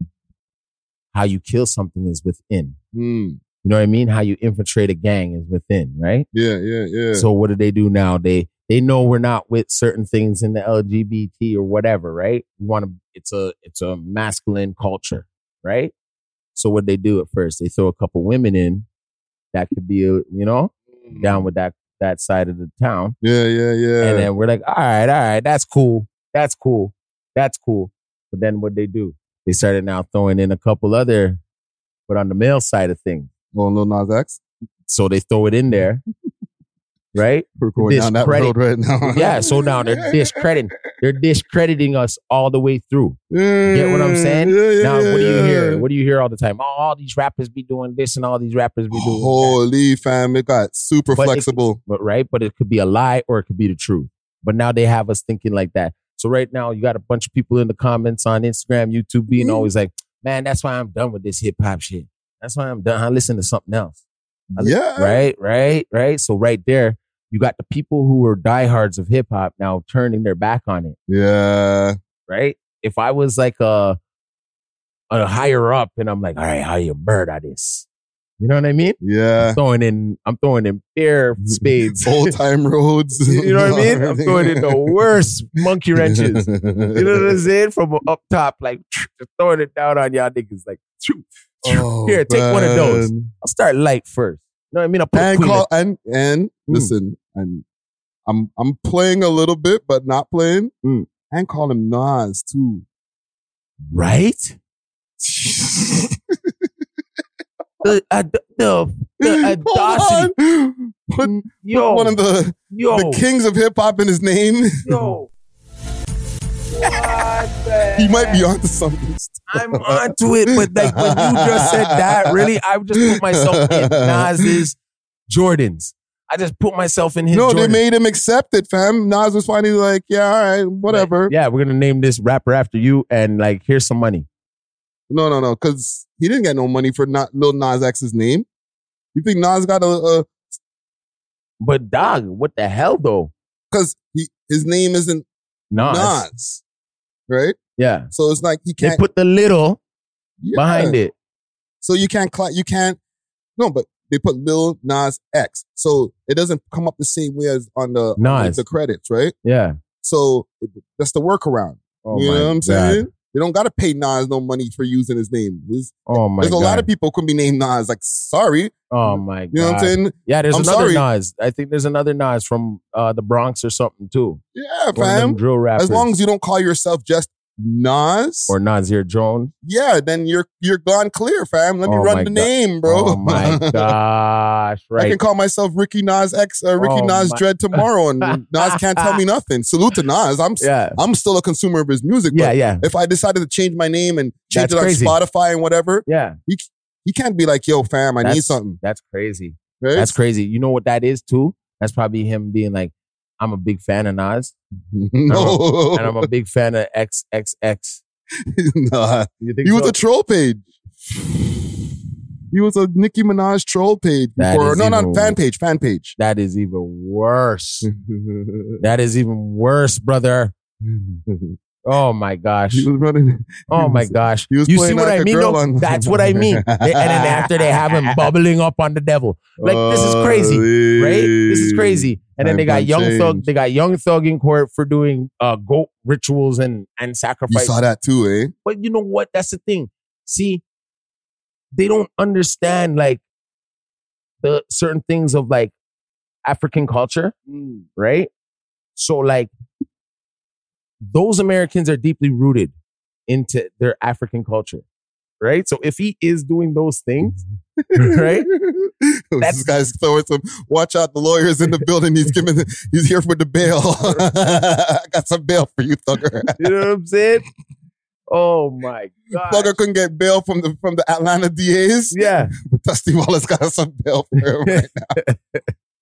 how you kill something is within. Mm. You know what I mean? How you infiltrate a gang is within, right? Yeah, yeah, yeah. So what do they do now? They they know we're not with certain things in the L G B T or whatever, right? We want to. It's a it's a masculine culture, right? So what they do at first, they throw a couple women in that could be, a, you know, down with that that side of the town, Yeah, yeah, yeah. and then we're like, all right, all right, that's cool, that's cool, that's cool. But then what they do? They started now throwing in a couple other, but on the male side of things. Going Lil Nas X. So they throw it in there, right? We're going down that Discredit- road right now. Yeah, so now they're discrediting, they're discrediting us all the way through. Get what I'm saying? Yeah, yeah, Now, what do you yeah. hear? What do you hear all the time? Oh, all these rappers be doing this and all these rappers be doing that. Holy fam, it got super But it- flexible. But right, but it could be a lie or it could be the truth. But now they have us thinking like that. So right now you got a bunch of people in the comments on Instagram, YouTube being Mhm. always like, man, that's why I'm done with this hip hop shit. That's why I'm done. I listen to something else. I li- Yeah. Right, right, right. So right there, you got the people who were diehards of hip hop now turning their back on it. Yeah. Right. If I was like a, a higher up and I'm like, all right, how you murder this? You know what I mean? Yeah. I'm throwing in, I'm throwing in bare spades. Old time roads. You know what I mean? I'm throwing in the worst monkey wrenches. You know what I'm saying? From up top, like just throwing it down on y'all niggas. Like, Oh, here, take one of those. man. I'll start light first. You know what I mean? I'll put And Queen call and and Mm. listen, and I'm I'm playing a little bit, but not playing. Mm. And call him Nas too. right? the, uh, the, the, the audacity. Hold on. Put, Yo, put one of the, yo, the kings of hip hop in his name. yo. What the He might be heck? onto something. I'm onto it, but like when you just said that, really, I just put myself in Nas's Jordans. I just put myself in his No, Jordans. they made him accept it, fam. Nas was finally like, yeah, all right, whatever. Yeah, we're gonna name this rapper after you, and like, here's some money. No, no, no, because he didn't get no money for not Lil Nas X's name. You think Nas got a, a But dog, what the hell though? because he his name isn't Nas. Nas, right? Yeah, So it's like he they can't put the little yeah. behind it. So you can't cla- you can't no, but they put Lil Nas X, so it doesn't come up the same way as on the on Nas. the credits, right? Yeah. So it, that's the workaround. Oh you my know what I'm God. saying? They don't got to pay Nas no money for using his name. There's, Oh my there's a God. lot of people could be named Nas. Like, sorry, Oh my God. you know what I'm saying? Yeah, there's I'm another sorry. Nas. I think there's another Nas from uh, the Bronx or something too. Yeah, One of them fam. drill rappers. As long as you don't call yourself just Nas, or Nasir Jones. yeah, then you're you're gone clear, fam. Let me Oh run my the God. name, bro. Oh my gosh! I Right. can call myself Ricky Nas X or Ricky Oh Nas my- Dread tomorrow, and Nas can't tell me nothing. Salute to Nas. I'm Yeah. I'm still a consumer of his music. But Yeah. Yeah. if I decided to change my name and change That's it on crazy. Spotify and whatever, Yeah. he can't be like, "Yo, fam, I need That's- something." That's crazy. Right? That's crazy. You know what that is too? That's probably him being like, I'm a big fan of Nas, no, and I'm a big fan of X X X. nah. You think He was so? a troll page. He was a Nicki Minaj troll page That before. is No, even- not fan page, fan page. That is even worse. That is even worse, brother. Oh my gosh. He was running. Oh he my was- gosh. he was You see playing what like I a mean girl though? on- That's what I mean. They- and then after they have him bubbling up on the devil. Like this is crazy, right? This is crazy. And then Time they got done young thug, changed. they got young thug in court for doing uh goat rituals and and You sacrifice. saw that too, eh? But you know what? That's the thing. See, they don't understand like the certain things of like African culture, right? So like those Americans are deeply rooted into their African culture, right? So if he is doing those things, right? this guy's throwing some. Watch out, the lawyer's in the building. He's giving. He's here for the bail. I got some bail for you, Thugger. You know what I'm saying? Oh my God. Thugger couldn't get bail from the from the Atlanta D As. Yeah. But Dusty Wallace got some bail for him right now.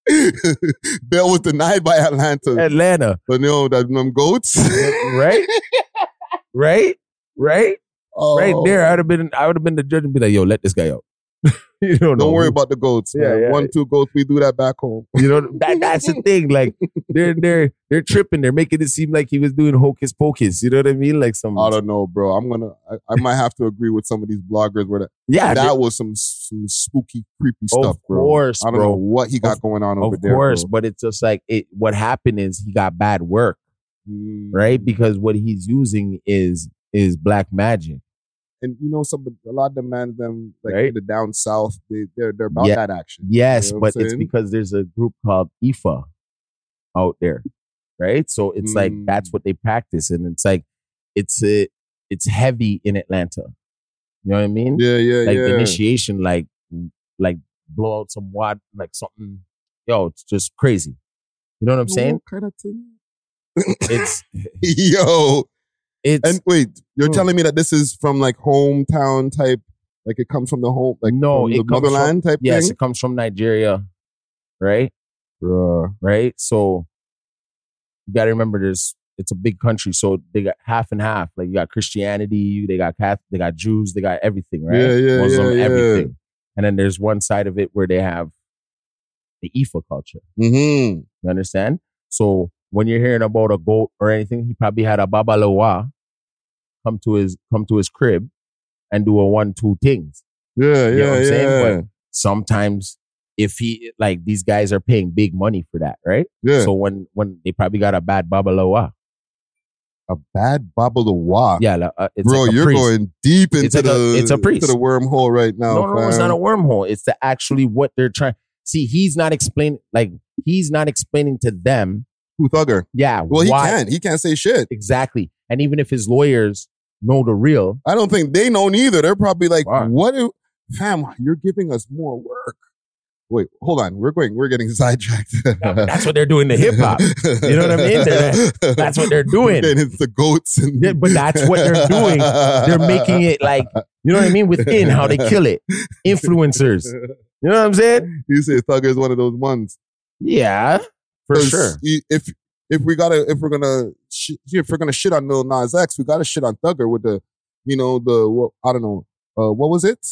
Bail was denied by Atlanta. Atlanta. But you know, that them goats. Right? Right? Right? Oh, Right there. I would have been I would have been the judge and be like, yo, let this guy out. You don't know. Don't worry about the goats. Yeah, man. yeah. One, two goats. We do that back home. You know, that that's the thing. Like they're they're they're tripping. They're making it seem like he was doing hocus pocus. You know what I mean? Like some I don't know, bro. I'm gonna. I, I might have to agree with some of these bloggers where that, yeah, that was some some spooky, creepy Of stuff, bro. course, I don't bro. know what he got Of- going on over of there. course, bro. but it's just like it. What happened is he got bad work, Mm. right? Because what he's using is is black magic. And you know, some a lot of the man, them like Right. in the down south, they they're they're about Yeah. that action. Yes, You know what but I'm it's saying? because there's a group called I F A out there, right? So it's like Mm. that's what they practice, and it's like it's a, it's heavy in Atlanta. You know what I mean? Yeah, yeah, Like yeah. the initiation, like like blow out some water, like something. Yo, it's just crazy. You know what I'm saying? kind of thing. It's Yo, it's and wait, you're Hmm. telling me that this is from like hometown type, like it comes from the home, like No, from it the comes motherland type yes, thing. it comes from Nigeria, right? Bruh. Right. So you got to remember, there's it's a big country, so they got half and half. Like you got Christianity, they got Catholic, they got Jews, they got everything, right? Yeah, yeah, Muslim, yeah, yeah. everything. And then there's one side of it where they have the Ifa culture. Mm-hmm. You understand? So when you're hearing about a goat or anything, he probably had a babalawa come to his come to his crib and do a one, two things. Yeah, You know yeah, what I'm yeah. saying? But sometimes if he like these guys are paying big money for that, right? yeah. So when when they probably got a bad babalawa. A bad babalawa. Yeah, like, uh, it's Bro, like a you're priest. going deep into It's like a- the it's a priest. to the wormhole right now. No, no, no, it's fam. not a wormhole. It's the actually what they're trying. See, he's not explaining like he's not explaining to them. Who Thugger? Yeah, Well, he why- can't. He can't say shit. Exactly. And even if his lawyers know the real, I don't think they know neither. They're probably like, Wow. what? If, fam, you're giving us more work. Wait, hold on. We're going. We're getting sidetracked. that's what they're doing to hip hop. You know what I mean? They're- that's what they're doing. Then it's the goats. And Yeah, but that's what they're doing. They're making it like, you know what I mean? Within how they kill it. Influencers. You know what I'm saying? You say Thugger is one of those ones. Yeah, for 'Cause sure. you- If if we gotta if we're gonna sh- if we're gonna shit on Lil Nas X, we gotta shit on Thugger with the, you know, the what, I don't know, uh, what was it?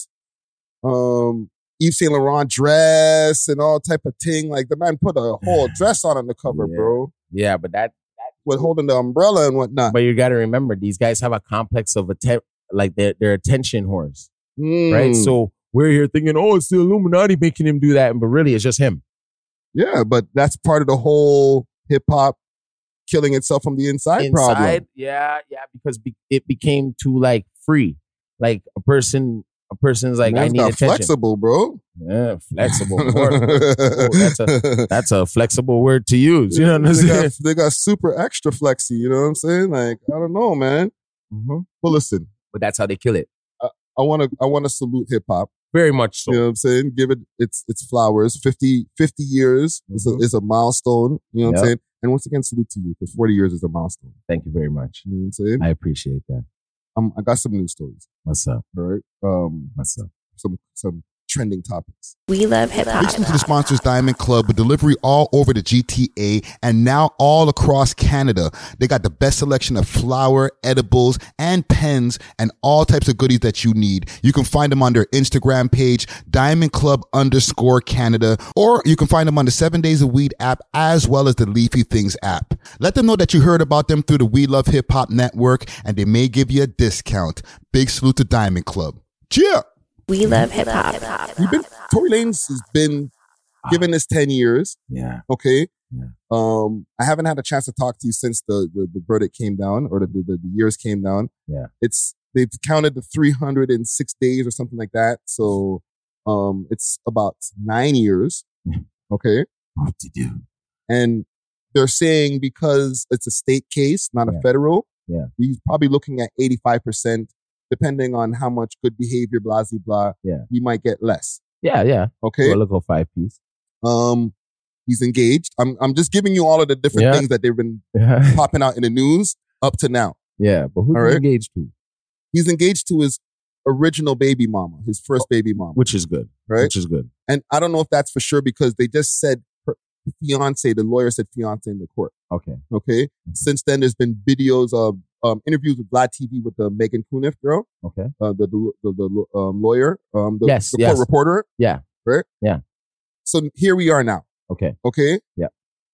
Um, Yves Saint Laurent dress and all type of thing. Like the man put a whole dress on on the cover, Yeah. bro, Yeah, but that, with holding the umbrella and whatnot. but you got to remember, these guys have a complex of atten- like they're, they're attention whores, Mm. right? So we're here thinking, oh, it's the Illuminati making him do that. But really, it's just him. Yeah, but that's part of the whole hip hop killing itself from the inside, problem. Inside, yeah, yeah, because be- it became too like free. Like a person, a person's like, Man's I need got attention. flexible, bro. Yeah, flexible. Word. Oh, that's a that's a flexible word to use. You know what I'm they, got, saying? they got super extra flexy. You know what I'm saying? Like I don't know, man. Mm-hmm. But listen, But that's how they kill it. I want to I want to salute hip hop. Very much so. You know what I'm saying? Give it its its flowers. fifty, fifty years is, a, Mhm. is a milestone. You know what Yep. I'm saying? And once again, salute to you because forty years is a milestone. Thank you very much. You know what I'm saying? I appreciate that. Um, I got some news stories. What's up? All right. Um, What's up? some some trending topics. We love hip hop. Listen to the sponsors Diamond Club with delivery all over the G T A and now all across Canada. They got the best selection of flour, edibles, and pens and all types of goodies that you need. You can find them on their Instagram page, Diamond Club underscore Canada, or you can find them on the Seven Days of Weed app as well as the Leafy Things app. Let them know that you heard about them through the We Love Hip Hop Network and they may give you a discount. Big salute to Diamond Club. Cheer! We love hip hop. We've been Tory Lanez has been given this ten years. Yeah. Okay. Yeah. Um, I haven't had a chance to talk to you since the the, the verdict came down or the, the the years came down. Yeah. It's they've counted the three hundred six days or something like that. So, um, it's about nine years. Okay. What to do? And they're saying because it's a state case, not a Yeah. federal. Yeah. He's probably looking at eighty-five percent, depending on how much good behavior, blah, blah, blah. Yeah. He might get less. Yeah, yeah. Okay. Well, look, go five piece. Um, he's engaged. I'm I'm just giving you all of the different Yeah. things that they've been Yeah. popping out in the news up to now. Yeah, but who's All right. engaged to? He's engaged to his original baby mama, his first baby mama, Which is good. right? Which is good. And I don't know if that's for sure because they just said her fiance, the lawyer said fiance in the court. Okay. Okay. Since then, there's been videos of um, interviews with Vlad T V with the Megan Kuniff girl, Okay. uh, the the, the, the um, lawyer, um, the, Yes, the yes. court reporter. Yeah. Right. Yeah. So here we are now. Okay. Okay. Yeah.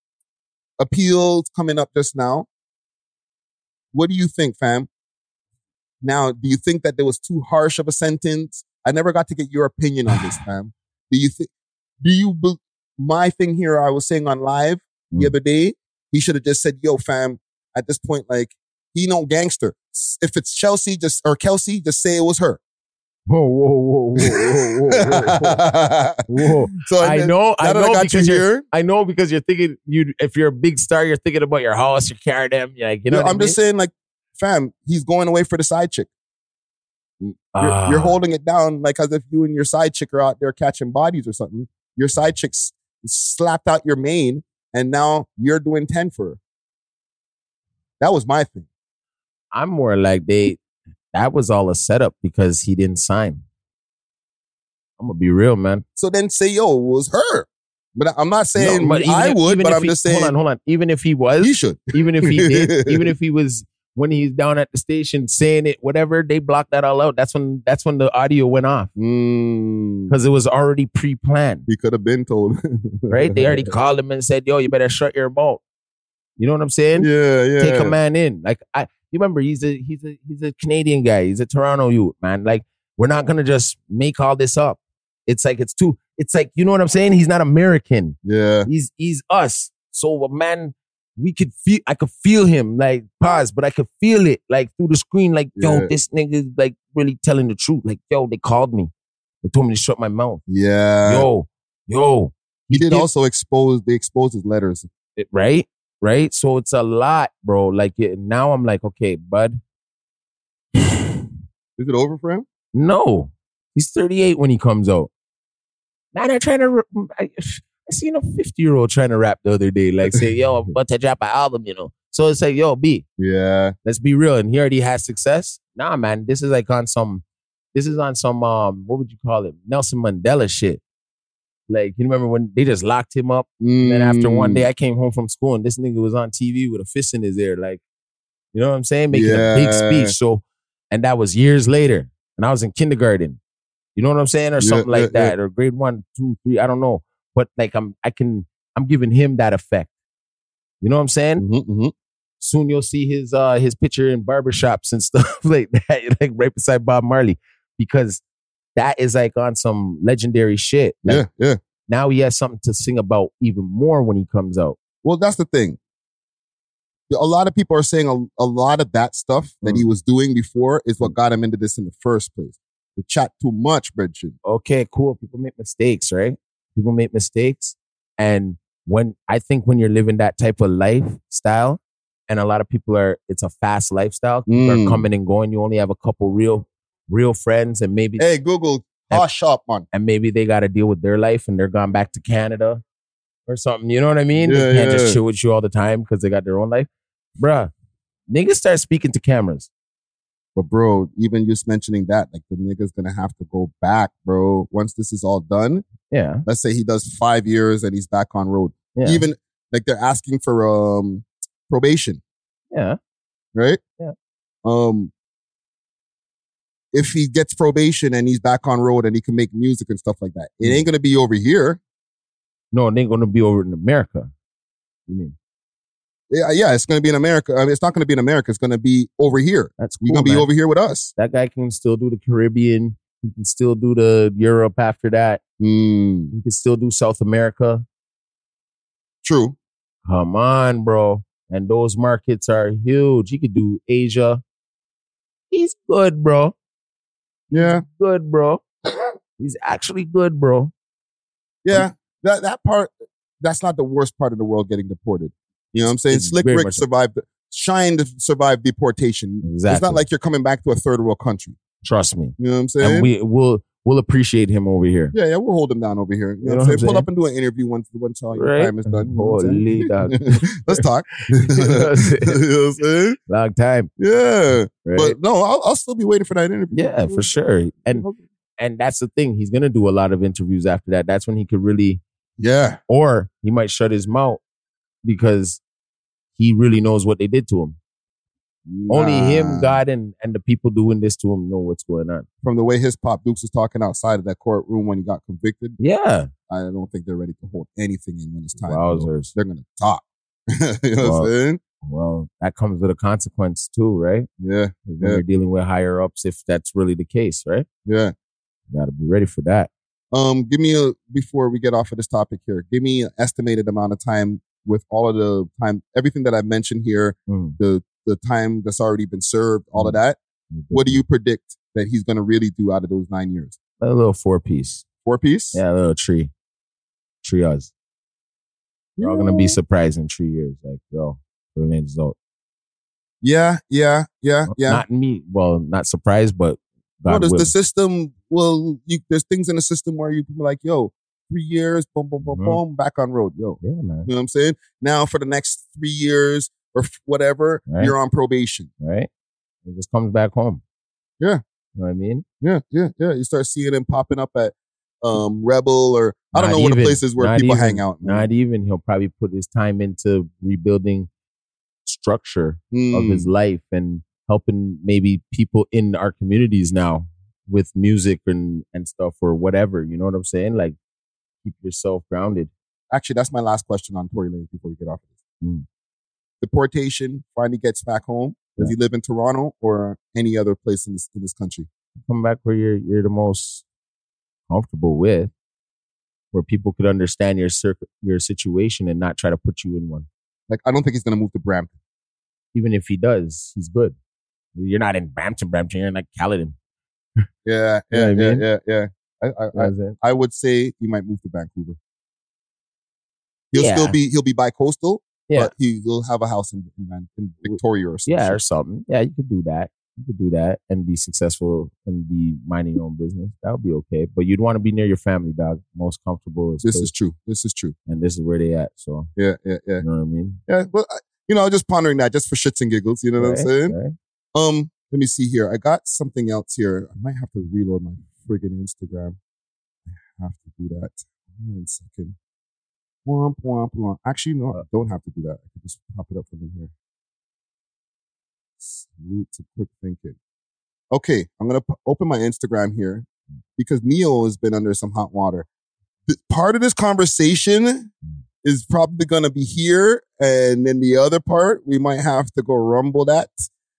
Appeals coming up just now. What do you think, fam? Now, do you think that there was too harsh of a sentence? I never got to get your opinion on this, fam. Do you think? Do you? Be- my thing here, I was saying on live the Mm. other day, he should have just said, "Yo, fam." At this point, like he no gangster. S- If it's Chelsea, just or Kelsey, just say it was her. Whoa, whoa, whoa, whoa, whoa, whoa, whoa. So I then- know, I now that know got because you you're, here, I know because you're thinking you. If you're a big star, you're thinking about your house, your car, them. Like you know, Yeah, what I'm I just saying, like, fam, he's going away for the side chick. You're, Ah. you're holding it down like as if you and your side chick are out there catching bodies or something. Your side chick s- slapped out your main, and now you're doing ten for her. That was my thing. I'm more like they. That was all a setup because he didn't sign. I'm gonna be real, man. So then say, yo, it was her. But I- I'm not saying No, but even I if- would, even but if I'm he- just saying Hold on, hold on. Even if he was, he should. even if he did, even if he was when he's down at the station saying it, whatever, they blocked that all out. That's when that's when the audio went off Mm. because it was already pre-planned, He could have been told. right? They already called him and said, "Yo, you better shut your mouth." You know what I'm saying? Yeah, yeah. Take a man in. Like I, you remember, he's a he's a he's a Canadian guy. He's a Toronto youth, man. Like we're not gonna just make all this up. It's like it's too. It's like, you know what I'm saying? He's not American. Yeah. He's he's us. So a man, we could feel. I could feel him. Like pause, but I could feel it like through the screen. Like yo, Yeah. this nigga is like really telling the truth. Like yo, they called me. They told me to shut my mouth. Yeah. Yo, yo. he did also expose, they exposed his letters. It, right? Right? So it's a lot, bro. Like it, now I'm like, okay, bud. Is it over for him? No. He's thirty-eight when he comes out. Man, I'm trying to, r- I, I seen a fifty-year-old trying to rap the other day, like say, yo, I'm about to drop an album, you know. So it's like, yo, B, Yeah. let's be real. And he already has success. Nah, man, this is like on some, this is on some, um, what would you call it? Nelson Mandela shit. Like, you remember when they just locked him up? And then after one day, I came home from school and this nigga was on T V with a fist in his ear. Like, you know what I'm saying? Making a big Yeah. speech. So, and that was years later. And I was in kindergarten. You know what I'm saying? Or Yeah, something yeah, like that. Or grade one, two, three. I don't know. But like, I'm, I can, I'm giving him that effect. You know what I'm saying? Mhm, mhm. Soon you'll see his, uh, his picture in barbershops and stuff like that. Like right beside Bob Marley. Because that is like on some legendary shit. Like, Yeah, yeah. now he has something to sing about even more when he comes out. Well, that's the thing. A lot of people are saying a, a lot of that stuff that he was doing before is what got him into this in the first place. The chat too much, Bridget. Okay, cool. People make mistakes, right? People make mistakes. And when I think when you're living that type of lifestyle, and a lot of people are, it's a fast lifestyle. People Mm. are coming and going. You only have a couple real, real friends, and maybe Hey, Google, hush up, man. and maybe they got to deal with their life and they're gone back to Canada or something. You know what I mean? Yeah, they can't yeah. just chill with you all the time because they got their own life. Bruh, niggas start speaking to cameras. But bro, even just mentioning that, like the nigga's gonna have to go back, bro. Once this is all done, Yeah. let's say he does five years and he's back on road. Yeah. Even like they're asking for um probation, yeah. right? Yeah. Um, if he gets probation and he's back on road and he can make music and stuff like that, it ain't gonna be over here. No, they ain't going to be over in America. You mean? Yeah, yeah, it's gonna be in America. I mean, it's not gonna be in America. It's gonna be over here. That's cool, We're gonna be man. over here with us. That guy can still do the Caribbean. He can still do the Europe after that. Mm, He can still do South America. true. Come on, bro. And those markets are huge. He could do Asia. He's good, bro. Yeah, Good, bro. He's actually good, bro. yeah. That that part, that's not the worst part of the world getting deported. You know what I'm saying? It's Slick very Rick much so. survived, Shine survived deportation. It's Exactly. not like you're coming back to a third world country. Trust me. You know what I'm saying? And we will we'll appreciate him over here. yeah, yeah, we'll hold him down over here. You know, You what I'm know saying? what I'm Pull up and do an interview once once all your Right? time is done. You know what I'm Holy saying? dog. Let's talk. know what I'm you know saying? what I'm saying? Long time. Yeah. Right? But no, I'll, I'll still be waiting for that interview. yeah, for sure. And and that's the thing. He's gonna do a lot of interviews after that. That's when he could really, Yeah. or he might shut his mouth because he really knows what they did to him. Only him, Nah. God, and, and the people doing this to him know what's going on. From the way his Pop Dukes was talking outside of that courtroom when he got convicted, Yeah. I don't think they're ready to hold anything in when it's time. Wowzers. They're gonna talk. you know what Well, I'm saying? Well, that comes with a consequence too, right? Yeah, When Yeah. you're dealing with higher ups, if that's really the case, right? yeah. You gotta be ready for that. Um, give me a before we get off of this topic here. Give me an estimated amount of time with all of the time, everything that I mentioned here, Mm. the the time that's already been served, all of that. What do you predict that he's gonna really do out of those nine years? A little four piece. Four piece? Yeah, a little tree. Trios. We're all gonna be surprised in three years. Like, yo, Berlin's out. Yeah, yeah, yeah, yeah. Not me. Well, not surprised, but God No, does will. the system? Well, you, there's things in the system where you can be like, yo, three years, boom, boom, boom, Mhm. boom, back on road, yo. Yeah, man. You know what I'm saying? Now for the next three years or f- whatever, Right. you're on probation. Right? It just comes back home. Yeah. You know what I mean? Yeah, yeah, yeah. You start seeing him popping up at um Rebel or I don't Not know what the even- places where not people even- hang out. man. Not even. He'll probably put his time into rebuilding structure Mm. of his life and helping maybe people in our communities now with music and, and stuff or whatever. You know what I'm saying? Like, keep yourself grounded. Actually, that's my last question on Tory Lanez before we get off of this. Mm. Deportation, finally gets back home. Does Yeah. he live in Toronto or any other place in this in this country? Come back where you're you're the most comfortable with, where people could understand your circ- your situation and not try to put you in one. Like, I don't think he's gonna move to Brampton. Even if he does, he's good. You're not in Brampton, Brampton. You're in like Caledon. Yeah, You know yeah, what I yeah, mean? yeah, yeah. I, I, You know what I, I'm saying? I would say he might move to Vancouver. He'll Yeah. still be he'll be bi-coastal, Yeah. but he will have a house in, in, Van- in Victoria or something. Yeah, or something. Yeah, you could do that. You could do that and be successful and be minding your own business. That would be okay. But you'd want to be near your family, dog. Most comfortable is This close. is true. This is true. And this is where they at. So, Yeah, yeah, yeah. you know what I mean? Yeah, but I- you know, just pondering that just for shits and giggles. You know what Right, I'm saying? right. Um, let me see here. I got something else here. I might have to reload my friggin' Instagram. I have to do that. One second. Womp, womp, womp. Actually, no, I don't have to do that. I can just pop it up from in here. Salute to quick thinking. Okay, I'm going to p- open my Instagram here because Neo has been under some hot water. Th- Part of this conversation is probably going to be here, and then the other part, we might have to go rumble that.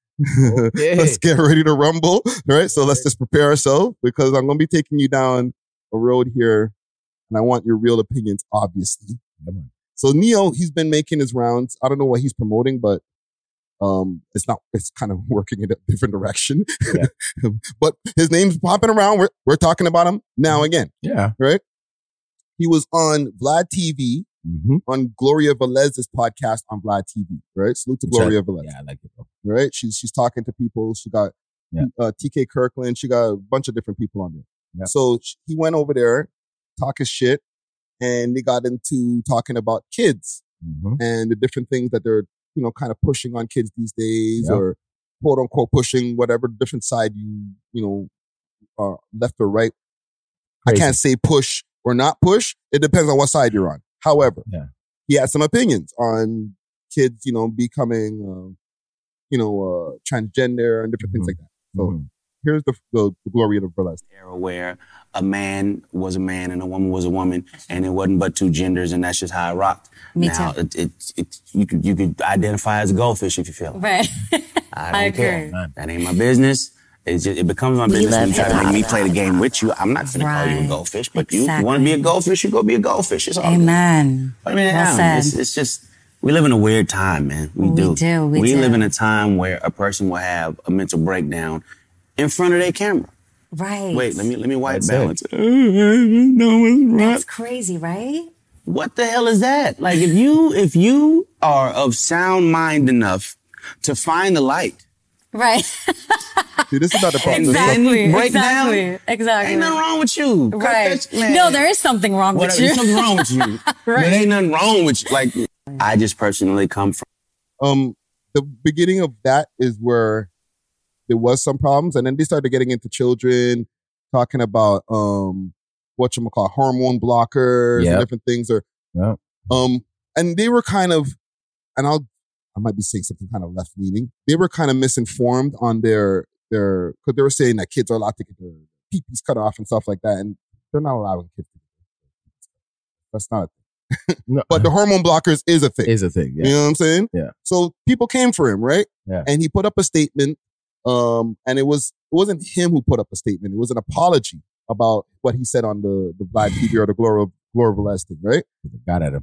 Okay. Let's get ready to rumble, right? So let's just prepare ourselves because I'm going to be taking you down a road here, and I want your real opinions, obviously. Come on. So Neo, he's been making his rounds. I don't know what he's promoting, but um, it's not. It's kind of working in a different direction. Yeah. But his name's popping around. We're we're talking about him now again, Yeah. right? He was on Vlad T V Mm-hmm. on Gloria Velez's podcast on Vlad T V, right? Salute to Gloria Velez, Yeah, I like it, though. right? She's she's talking to people. She got Yeah. uh, T K Kirkland. She got a bunch of different people on there. Yeah. So sh- he went over there, talking shit, and they got into talking about kids Mm-hmm. and the different things that they're, you know, kind of pushing on kids these days, Yeah. or quote unquote pushing whatever different side you, you know, uh, left or right. Crazy. I can't say push or not push. It depends on what side you're on. However, Yeah. he had some opinions on kids, you know, becoming, uh, you know, uh, transgender and different things Mhm. like that. So Mhm. here's the, the, the glory of the burlesque. Era where a man was a man and a woman was a woman, and it wasn't but two genders, and that's just how it rocked. Me now, too. It, it, it, you could you could identify as a goldfish if you feel it. Right. I don't I care. agree. That ain't my business. It's just, it becomes my We business when love you try to make hip-hop. me play the game with you. I'm not gonna call you a Right. goldfish, but you, Exactly. you want to be a goldfish, you go be a goldfish. It's all good. Amen. I mean, Well yeah, said. it's, it's just, we live in a weird time, man. We, We do. do, we live do. in a time where a person will have a mental breakdown in front of their camera. Right. Wait, let me let me white That's balance. it. No, it's right. That's crazy, right? What the hell is that? Like, if you if you are of sound mind enough to find the light, Right. See, this is not the problem. exactly. break exactly. down, Exactly. ain't nothing wrong with you. Cut Right. that- man. No, there is something wrong with Whatever, you. there's something wrong with you. Right. There ain't nothing wrong with you. Like, I just personally come from. Um, the beginning of that is where there was some problems, and then they started getting into children, talking about um whatchamacallit, hormone blockers Yep. and different things, or Yeah. um, and they were kind of, and I'll, I might be saying something kind of left leaning. They were kind of misinformed on their their because they were saying that kids are allowed to get their peepees cut off and stuff like that, and they're not allowing kids to get their peepees cut. That's not a thing. No, But the hormone blockers is a thing. is a thing. Yeah. You know what I'm saying? Yeah. So people came for him, right? Yeah. And he put up a statement, um, and it was it wasn't him who put up a statement. It was an apology about what he said on the the Vlad T V or the Gloria Gloria Velez thing, right? Got at him.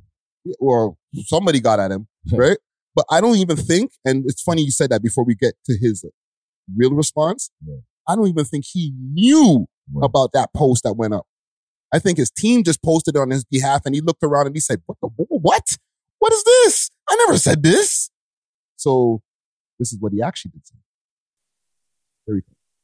Or somebody got at him, right? But I don't even think, and it's funny you said that before we get to his real response. Yeah. I don't even think he knew Yeah. about that post that went up. I think his team just posted it on his behalf, and he looked around and he said, "What the what? What is this? I never said this." So this is what he actually did say. There we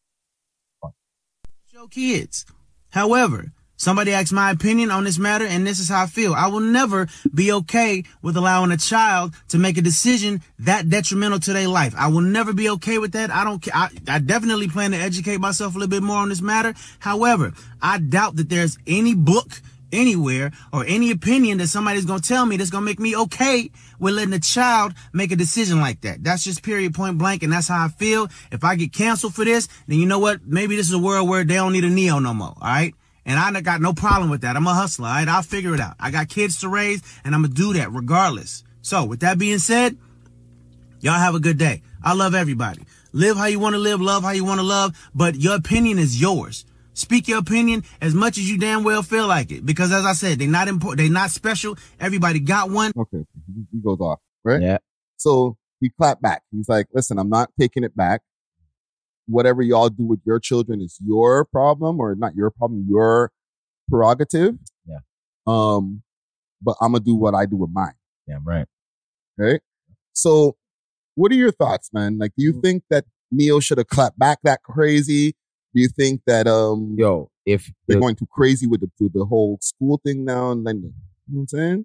go. Show kids. However, somebody asked my opinion on this matter, and this is how I feel. I will never be okay with allowing a child to make a decision that detrimental to their life. I will never be okay with that. I don't ca- I, I definitely plan to educate myself a little bit more on this matter. However, I doubt that there's any book, anywhere or any opinion that somebody's gonna tell me that's gonna make me okay with letting a child make a decision like that. That's just period, point blank, and that's how I feel. If I get canceled for this, then you know what? Maybe this is a world where they don't need a Neo no more, all right? And I got no problem with that. I'm a hustler, all right? I'll figure it out. I got kids to raise, and I'm gonna do that regardless. So, with that being said, y'all have a good day. I love everybody. Live how you want to live, love how you want to love, but your opinion is yours. Speak your opinion as much as you damn well feel like it. Because as I said, they're not important. They're not special. Everybody got one. Okay, he goes off, right? Yeah. So he clapped back. He's like, listen, I'm not taking it back. Whatever y'all do with your children is your problem, or not your problem, your prerogative. Yeah. Um, but I'm going to do what I do with mine. Damn right. Okay. So what are your thoughts, man? Like, do you think that Neo should have clapped back that crazy? Do you think that um Yo, if they're the- going too crazy with the, with the whole school thing now? And then, you know what I'm saying?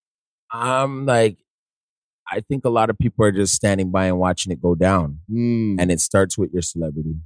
I'm like, I think a lot of people are just standing by and watching it go down. Mm, And it starts with your celebrity,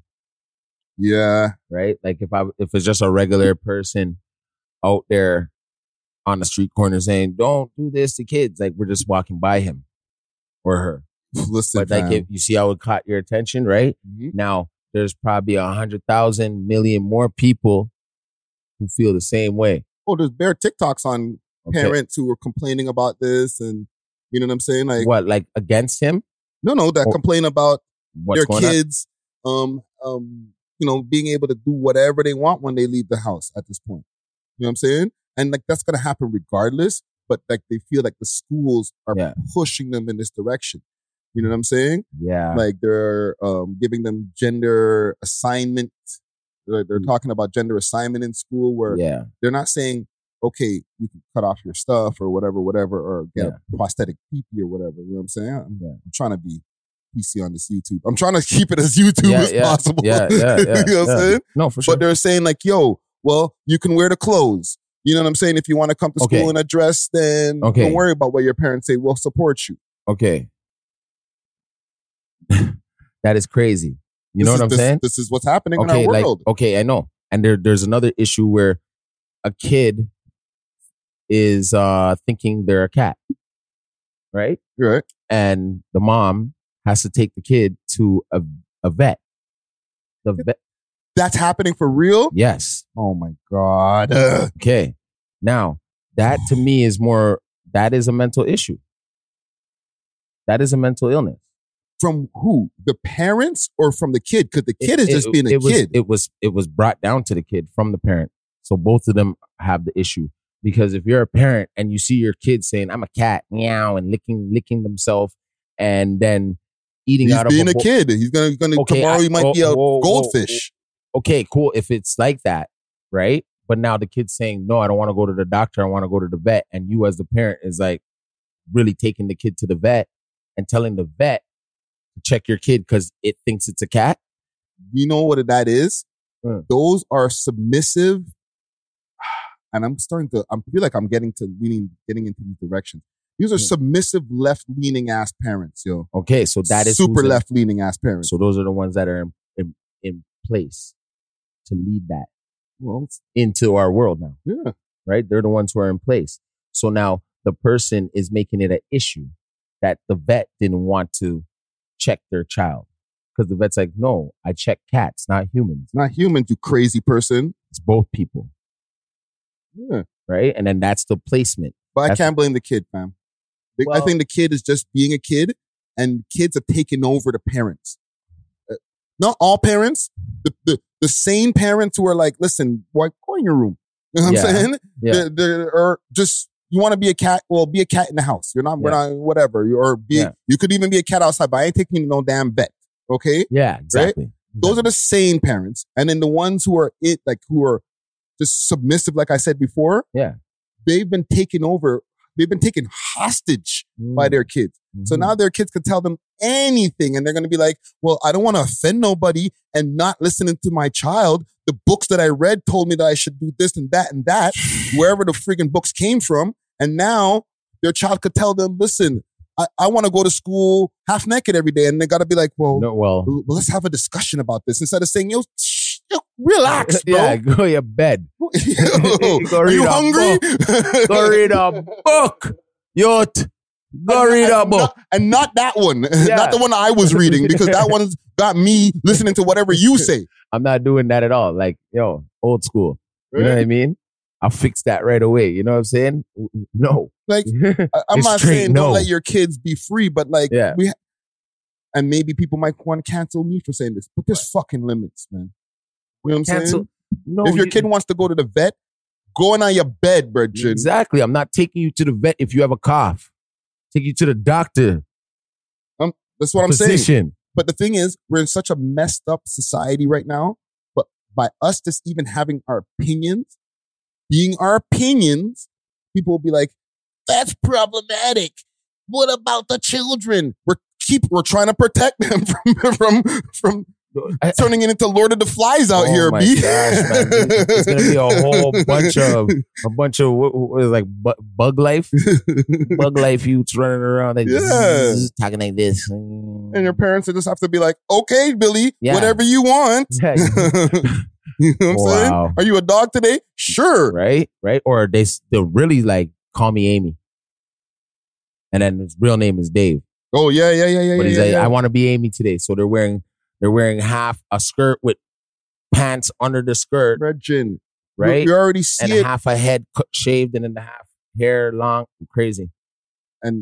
yeah. right? Like if I if it's just a regular person out there on the street corner saying, "Don't do this to kids," like we're just walking by him or her. Listen, But like fam. if you see how it caught your attention, right? Mhm. Now there's probably a hundred thousand million more people who feel the same way. Oh, there's bare TikToks on Okay. parents who were complaining about this, and you know what I'm saying? Like, What, like against him? no, no, that Oh, complain about What's their going on? kids, um, um, you know, being able to do whatever they want when they leave the house at this point. You know what I'm saying? And like that's gonna happen regardless. But like they feel like the schools are Yeah. pushing them in this direction. You know what I'm saying? Yeah. Like they're um, giving them gender assignment. They're, they're talking about gender assignment in school where Mm. yeah. they're not saying, okay, you can cut off your stuff or whatever, whatever, or get a prosthetic pee-pee or whatever. You know what I'm saying? I'm, Yeah. I'm trying to be P C on this YouTube. I'm trying to keep it as YouTube Yeah, as yeah, possible. yeah, yeah, yeah, you know what yeah. I'm saying? No, for sure. But they're saying like, yo, well, you can wear the clothes. You know what I'm saying? If you want to come to school Okay. in a dress, then Okay. don't worry about what your parents say. We'll support you. Okay. That is crazy. You This know is- what I'm this, saying? This is what's happening Okay, in our like world. okay, I know. And there there's another issue where a kid is uh thinking they're a cat. Right? Right. And the mom has to take the kid to a a vet. The vet That's happening for real? yes. Oh my God. Ugh. Okay. Now, that to me is more that is a mental issue. That is a mental illness. From who? The parents or from the kid? Because the kid is It- just it- being a it was, kid. It was it was brought down to the kid from the parent. So both of them have the issue. Because if you're a parent and you see your kid saying, "I'm a cat," meow, and licking licking themselves, and then eating He's out being of a, a, bowl- kid. He's gonna, gonna Okay, tomorrow. I- he might oh, be a whoa, whoa, goldfish. Okay, cool. If it's like that, right? But now the kid's saying, "No, I don't want to go to the doctor. I want to go to the vet." And you, as the parent, is like really taking the kid to the vet and telling the vet to check your kid because it thinks it's a cat. You know what that is? Hmm. Those are submissive. And I'm starting to. I feel like I'm getting to leaning, getting into these directions. These are Hmm. submissive, left-leaning ass parents, yo. Okay, so that is super who's in- left-leaning ass parents. So those are the ones that are in, in, in place to lead that Well, it's- into our world now, yeah. right? They're the ones who are in place. So now the person is making it an issue that the vet didn't want to check their child because the vet's like, "No, I check cats, not humans. It's not human, you crazy person. It's both people." Yeah. Right? And then that's the placement. But I That's- can't blame the kid, fam. The- I Well- think the kid is just being a kid, and kids are taking over the parents. Uh, Not all parents. The, the the sane parents who are like, listen, boy, go in your room. You know what Yeah. I'm saying? Yeah. They're, they're, or just, you want to be a cat? Well, be a cat in the house. You're not, we're Yeah. not, whatever. You- Or be, Yeah. you could even be a cat outside, but I ain't taking you to no damn vet. Okay? Yeah, exactly. Those are the sane parents. And then the ones who are it, like who are just submissive, like I said before, Yeah. they've been taken over. They've been taken hostage by their kids. So Mhm. now their kids can tell them anything and they're going to be like, well, I don't want to offend nobody and not listening to my child. The books that I read told me that I should do this and that and that, wherever the freaking books came from. And now their child could tell them, listen, I, I want to go to school half naked every day. And they got to be like, well, No, well, well, let's have a discussion about this instead of saying, yo, shh, Yo, relax, bro. Yeah, go to your bed. Yo, Go are read you a hungry? Go read a book. Yacht. Go And- read and a book. Not, and not that one. Yeah. Not the one I was reading, because that one's got me listening to whatever you say. I'm not doing that at all. Like, yo, old school. You know what I mean? I'll fix that right away. You know what I'm saying? No. Like, I, I'm It's not straight saying no. don't let your kids be free, but like, Yeah. we, and maybe people might want to cancel me for saying this, but there's fucking limits, man. You know what I'm Cancel. saying? No, if your you- kid wants to go to the vet, go on your bed, Bridget. Exactly. I'm not taking you to the vet if you have a cough. Take you to the doctor. Um, that's what I'm saying. Physician. But the thing is, we're in such a messed up society right now. But by us just even having our opinions, being our opinions, people will be like, that's problematic. What about the children? We're keep we're trying to protect them from from from I- turning it into Lord of the Flies out Oh here, my B. gosh, man. It's gonna be a whole bunch of a bunch of what, what is it, like bu- bug life, bug life youths running around like Yeah. zzz, talking like this. And your parents will just have to be like, okay, Billy, Yeah. whatever you want. Yeah. You know what I'm saying? Wow. Are you a dog today? Sure. right, right, or they they'll really like call me Amy, and then his real name is Dave, Oh, yeah, yeah, yeah, yeah. but yeah, he's yeah, like, yeah. I want to be Amy today. So they're wearing they're wearing half a skirt with pants under the skirt, Regin. right, You, you already see and it. half a head cut, shaved, and then the half hair long, crazy. And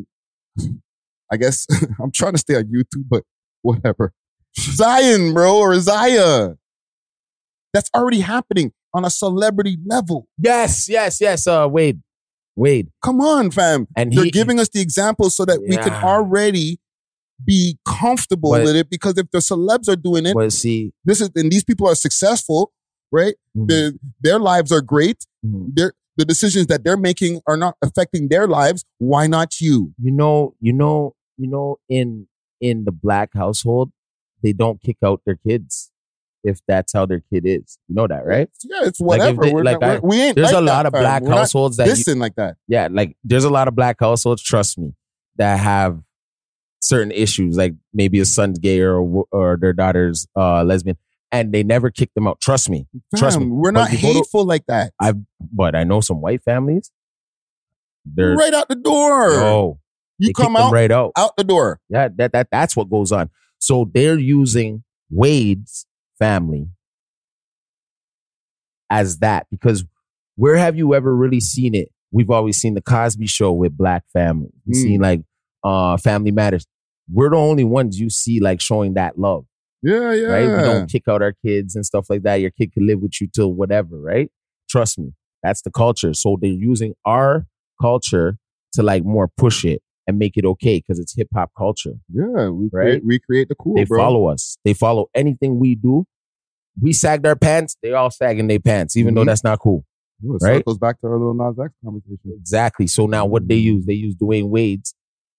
I guess I'm trying to stay on YouTube, but whatever. Zion, bro, or Zaya. That's already happening on a celebrity level. Yes, yes, yes. Uh, Wade, Wade, Come on, fam. and They're he, giving us the example so that we can Yeah. already be comfortable But- with it, because if the celebs are doing it, But see, this is and these people are successful, right? mhm, Their their lives are great. mhm. Their the decisions that they're making are not affecting their lives. Why not you? you know, you know, you know, in in the black household, they don't kick out their kids if that's how their kid is. You know that, right? Yeah, it's Like, if whatever. they- we're like, not, I- we're, we ain't. There's like a lot that, of fam. black We're not households that you, dissing like that. yeah, like there's a lot of black households. Trust me, that have certain issues, like maybe a son's gay or or their daughter's uh, lesbian, and they never kick them out. Trust me, trust me. Fam, we're But not you go to- hateful like that. I've but I know some white families. They're right out the door. oh, you they come kick them out right out. out the door. Yeah, that that that's what goes on. So they're using Wade's family as that, because where have you ever really seen it? We've always seen the Cosby Show with black families. We've Mm. seen like uh Family Matters. We're the only ones you see like showing that love, Yeah, yeah. right? We don't kick out our kids and stuff like that. Your kid can live with you till whatever, right? Trust me, that's the culture. So they're using our culture to like more push it and make it okay because it's hip hop culture. Yeah, we Right? create, recreate the cool, They bro. follow us. They follow anything we do. We sagged our pants. They all sagging their pants, even though Mhm. that's not cool. Ooh, it right? circles back to our little Nas X conversation. Exactly. So now what they use? They use Dwayne Wade's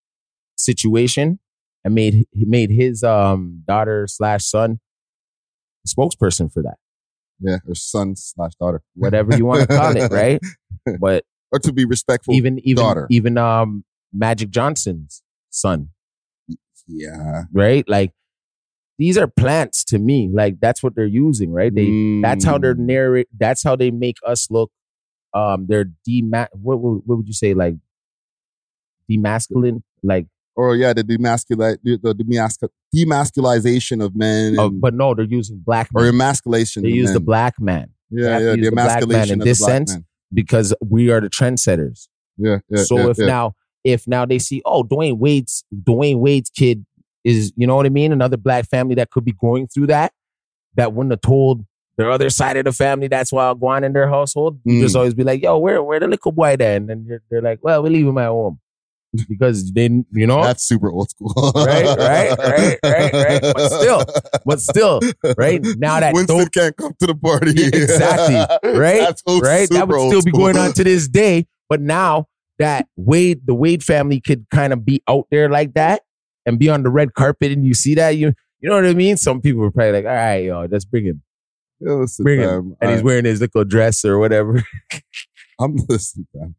situation and made he made his um daughter slash son spokesperson for that. Yeah, her son slash daughter. Whatever you want to call it, right? But Or to be respectful. even even daughter. even um Magic Johnson's son, yeah. right? Like these are plants to me. Like that's what they're using, right? They That's how they're Mm. narrate. That's how they make us look. Um, they're dema. What, what what would you say? Like demasculine. Like, Or yeah, the demasculate, the, the demascul- demasculization of men, oh, and, but no, they're using black. or Men. emasculation. They of use the men. black man Yeah, have to yeah, use the the black man emasculation in of the this black sense. man. because we are the trendsetters. Yeah, yeah. so yeah, if yeah. now if now they see, oh, Dwayne Wade's Dwayne Wade's kid is, you know what I mean, another black family that could be going through that, that wouldn't have told their other side of the family that's why going on in their household, you Mm. just always be like, yo, where where the little boy there? And then they're, they're like, well, we leave him at home because they, you know, That's super old school. Right, right, right, right, right. But still, but still, right now that Winston don't can't come to the party. Yeah, exactly, right? That's old- right? That super would old still be school. going on to this day. But now that Wade, the Wade family could kind of be out there like that and be on the red carpet and you see that, you you know what I mean? Some people were probably like, all right, yo, just bring him. Yeah, listen, Bring him. fam, And he's I- wearing his little dress or whatever. I'm listening, fam.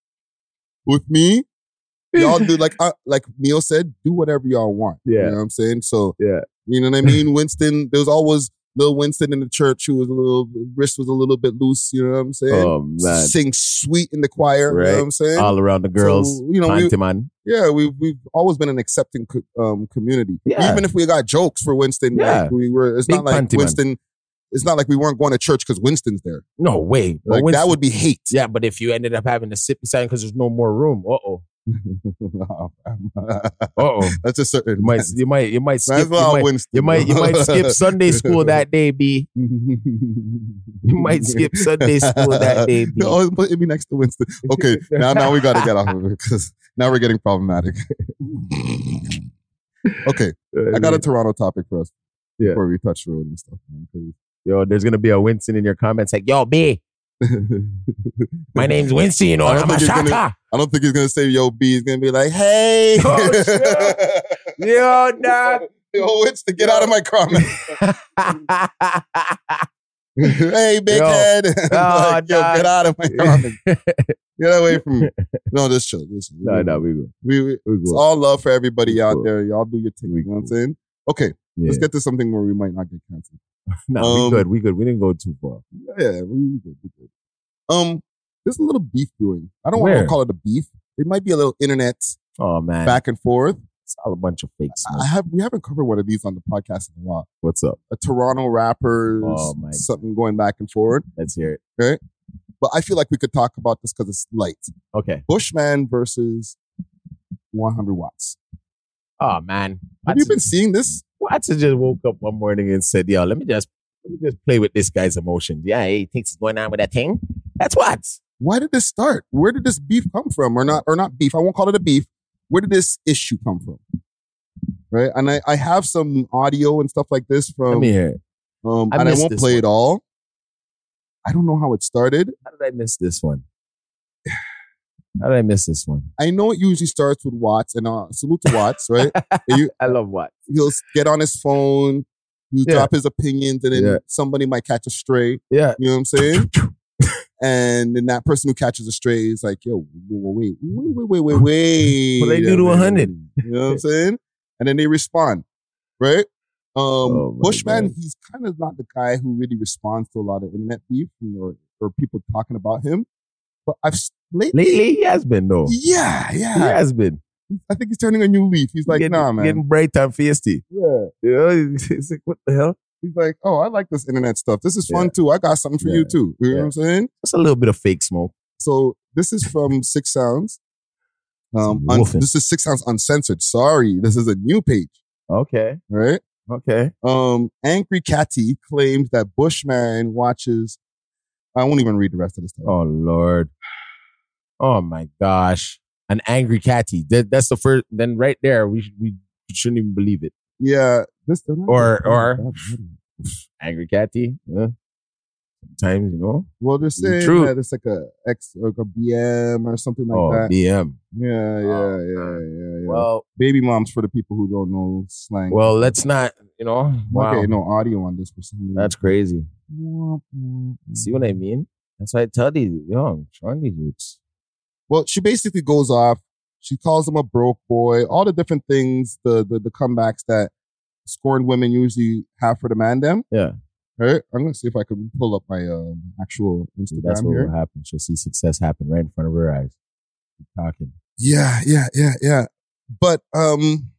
With me, y'all do like uh, like Neil said, do whatever y'all want. Yeah. You know what I'm saying? So Yeah. you know what I mean? Winston, there's always Lil Winston in the church who was a little, wrist was a little bit loose, you know what I'm saying? Oh, man. Sing sweet in the choir, Right. you know what I'm saying? All around the girls. So, you know, we, Panty man. yeah, we've, we've always been an accepting co- um, community. Yeah. Even if we got jokes for Winston, Yeah. like we were, it's Big not like panty man. Winston, it's not like we weren't going to church because Winston's there. No way. But Like, Winston- that would be hate. Yeah, but if you ended up having to sit beside him because there's no more room, uh oh, uh oh, That's a certain. you might, you might, you might skip, That's you all might, Winston. you might, you might skip Sunday school that day, B. You might skip Sunday school that day, B. Oh, put me next to Winston. Okay, now now we got to get off of it because now we're getting problematic. Okay, I got a Toronto topic for us Yeah. before we touch road and stuff. Man, 'cause- Yo, there's gonna be a Winston in your comments like, yo, B, my name's Winston, you know, I don't I'm a think he's gonna- shaka. I don't think he's gonna say yo B. He's gonna be like, hey, Oh, Yo, dog. yo Winston, get out of my comment. Hey, big Yo. head. Oh, Like, yo, dog. get out of my comment. Get away from me. No, just chill. Listen, No, no, we go. we, we, We it's go. all love for everybody out Cool. there. Y'all do your thing. You know what I'm saying? Okay, Yeah. let's get to something where we might not get canceled. No, Um, we good. We good. We didn't go too far. Yeah, we we good. We good. Um, there's a little beef brewing. I don't want Where? to call it a beef. It might be a little internet Oh man, back and forth. it's all a bunch of fakes. I Man. have we haven't covered one of these on the podcast in a while. What's up? A Toronto rappers, Oh, my something going back and forward. Let's hear it. Okay, but I feel like we could talk about this because it's light. Okay. Bushman versus one hundred watts. Oh man, Have you been seeing this? Watts just woke up one morning and said, "Yo, let me just let me just play with this guy's emotions. Yeah, he thinks he's going on with that thing. That's Watts. Why did this start? Where did this beef come from? Or not, or not beef. I won't call it a beef. Where did this issue come from? Right. And I, I have some audio and stuff like this Let from, me hear it. um, I and I missed won't this play one. it all. I don't know how it started. How did I miss this one? How did I miss this one? I know it usually starts with Watts, and uh, salute to Watts, right? You- I love Watts. He'll get on his phone, he'll Yeah. drop his opinions, and then Yeah. somebody might catch a stray. Yeah. You know what I'm saying? And then that person who catches a stray is like, yo, wait, wait, wait, wait, wait, wait. What they do to a one hundred? You know what I'm saying? And then they respond, right? Um, Oh, my Bushman, God. he's kind of not the guy who really responds to a lot of internet beef or, or people talking about him. But I've s- lately, Lately, he has been though. yeah, He yeah. has been. I think he's turning a new leaf. He's like, getting, nah, man. getting bright and feisty. yeah. You know, it's like, what the hell? He's like, oh, I like this internet stuff. This is fun Yeah. too. I got something for Yeah. you too. You know Yeah. what I'm saying? That's a little bit of fake smoke. So this is from Six Sounds. Um, Some un- woofing. this is Six Sounds Uncensored. Sorry, this is a new page, Okay. right? Okay. Um, Angry Catty claims that Bushman watches. I won't even read the rest of this. Time. Oh Lord. Oh my gosh. An angry catty. That, that's the first. Then right there, we sh- we shouldn't even believe it. Yeah, this Or- or- Angry catty. Yeah. Sometimes you know. well, they're saying True. that it's like a X or a B M or something like oh, that. B M. yeah, yeah, Oh, yeah, yeah, yeah. Well, Baby moms for the people who don't know slang. well, let's not. You know. Wow. Okay, no audio on this for some reason. That's crazy. Mm-hmm. See what I mean? That's why I tell these young, trying these youths. Well, she basically goes off. She calls him a broke boy. All the different things, the the, the comebacks that scorned women usually have for the man. Them. Yeah. Right. I'm gonna see if I can pull up my um, actual Instagram That's what here. will happen. She'll see success happen right in front of her eyes. Keep talking. Yeah, yeah, yeah, yeah. But um,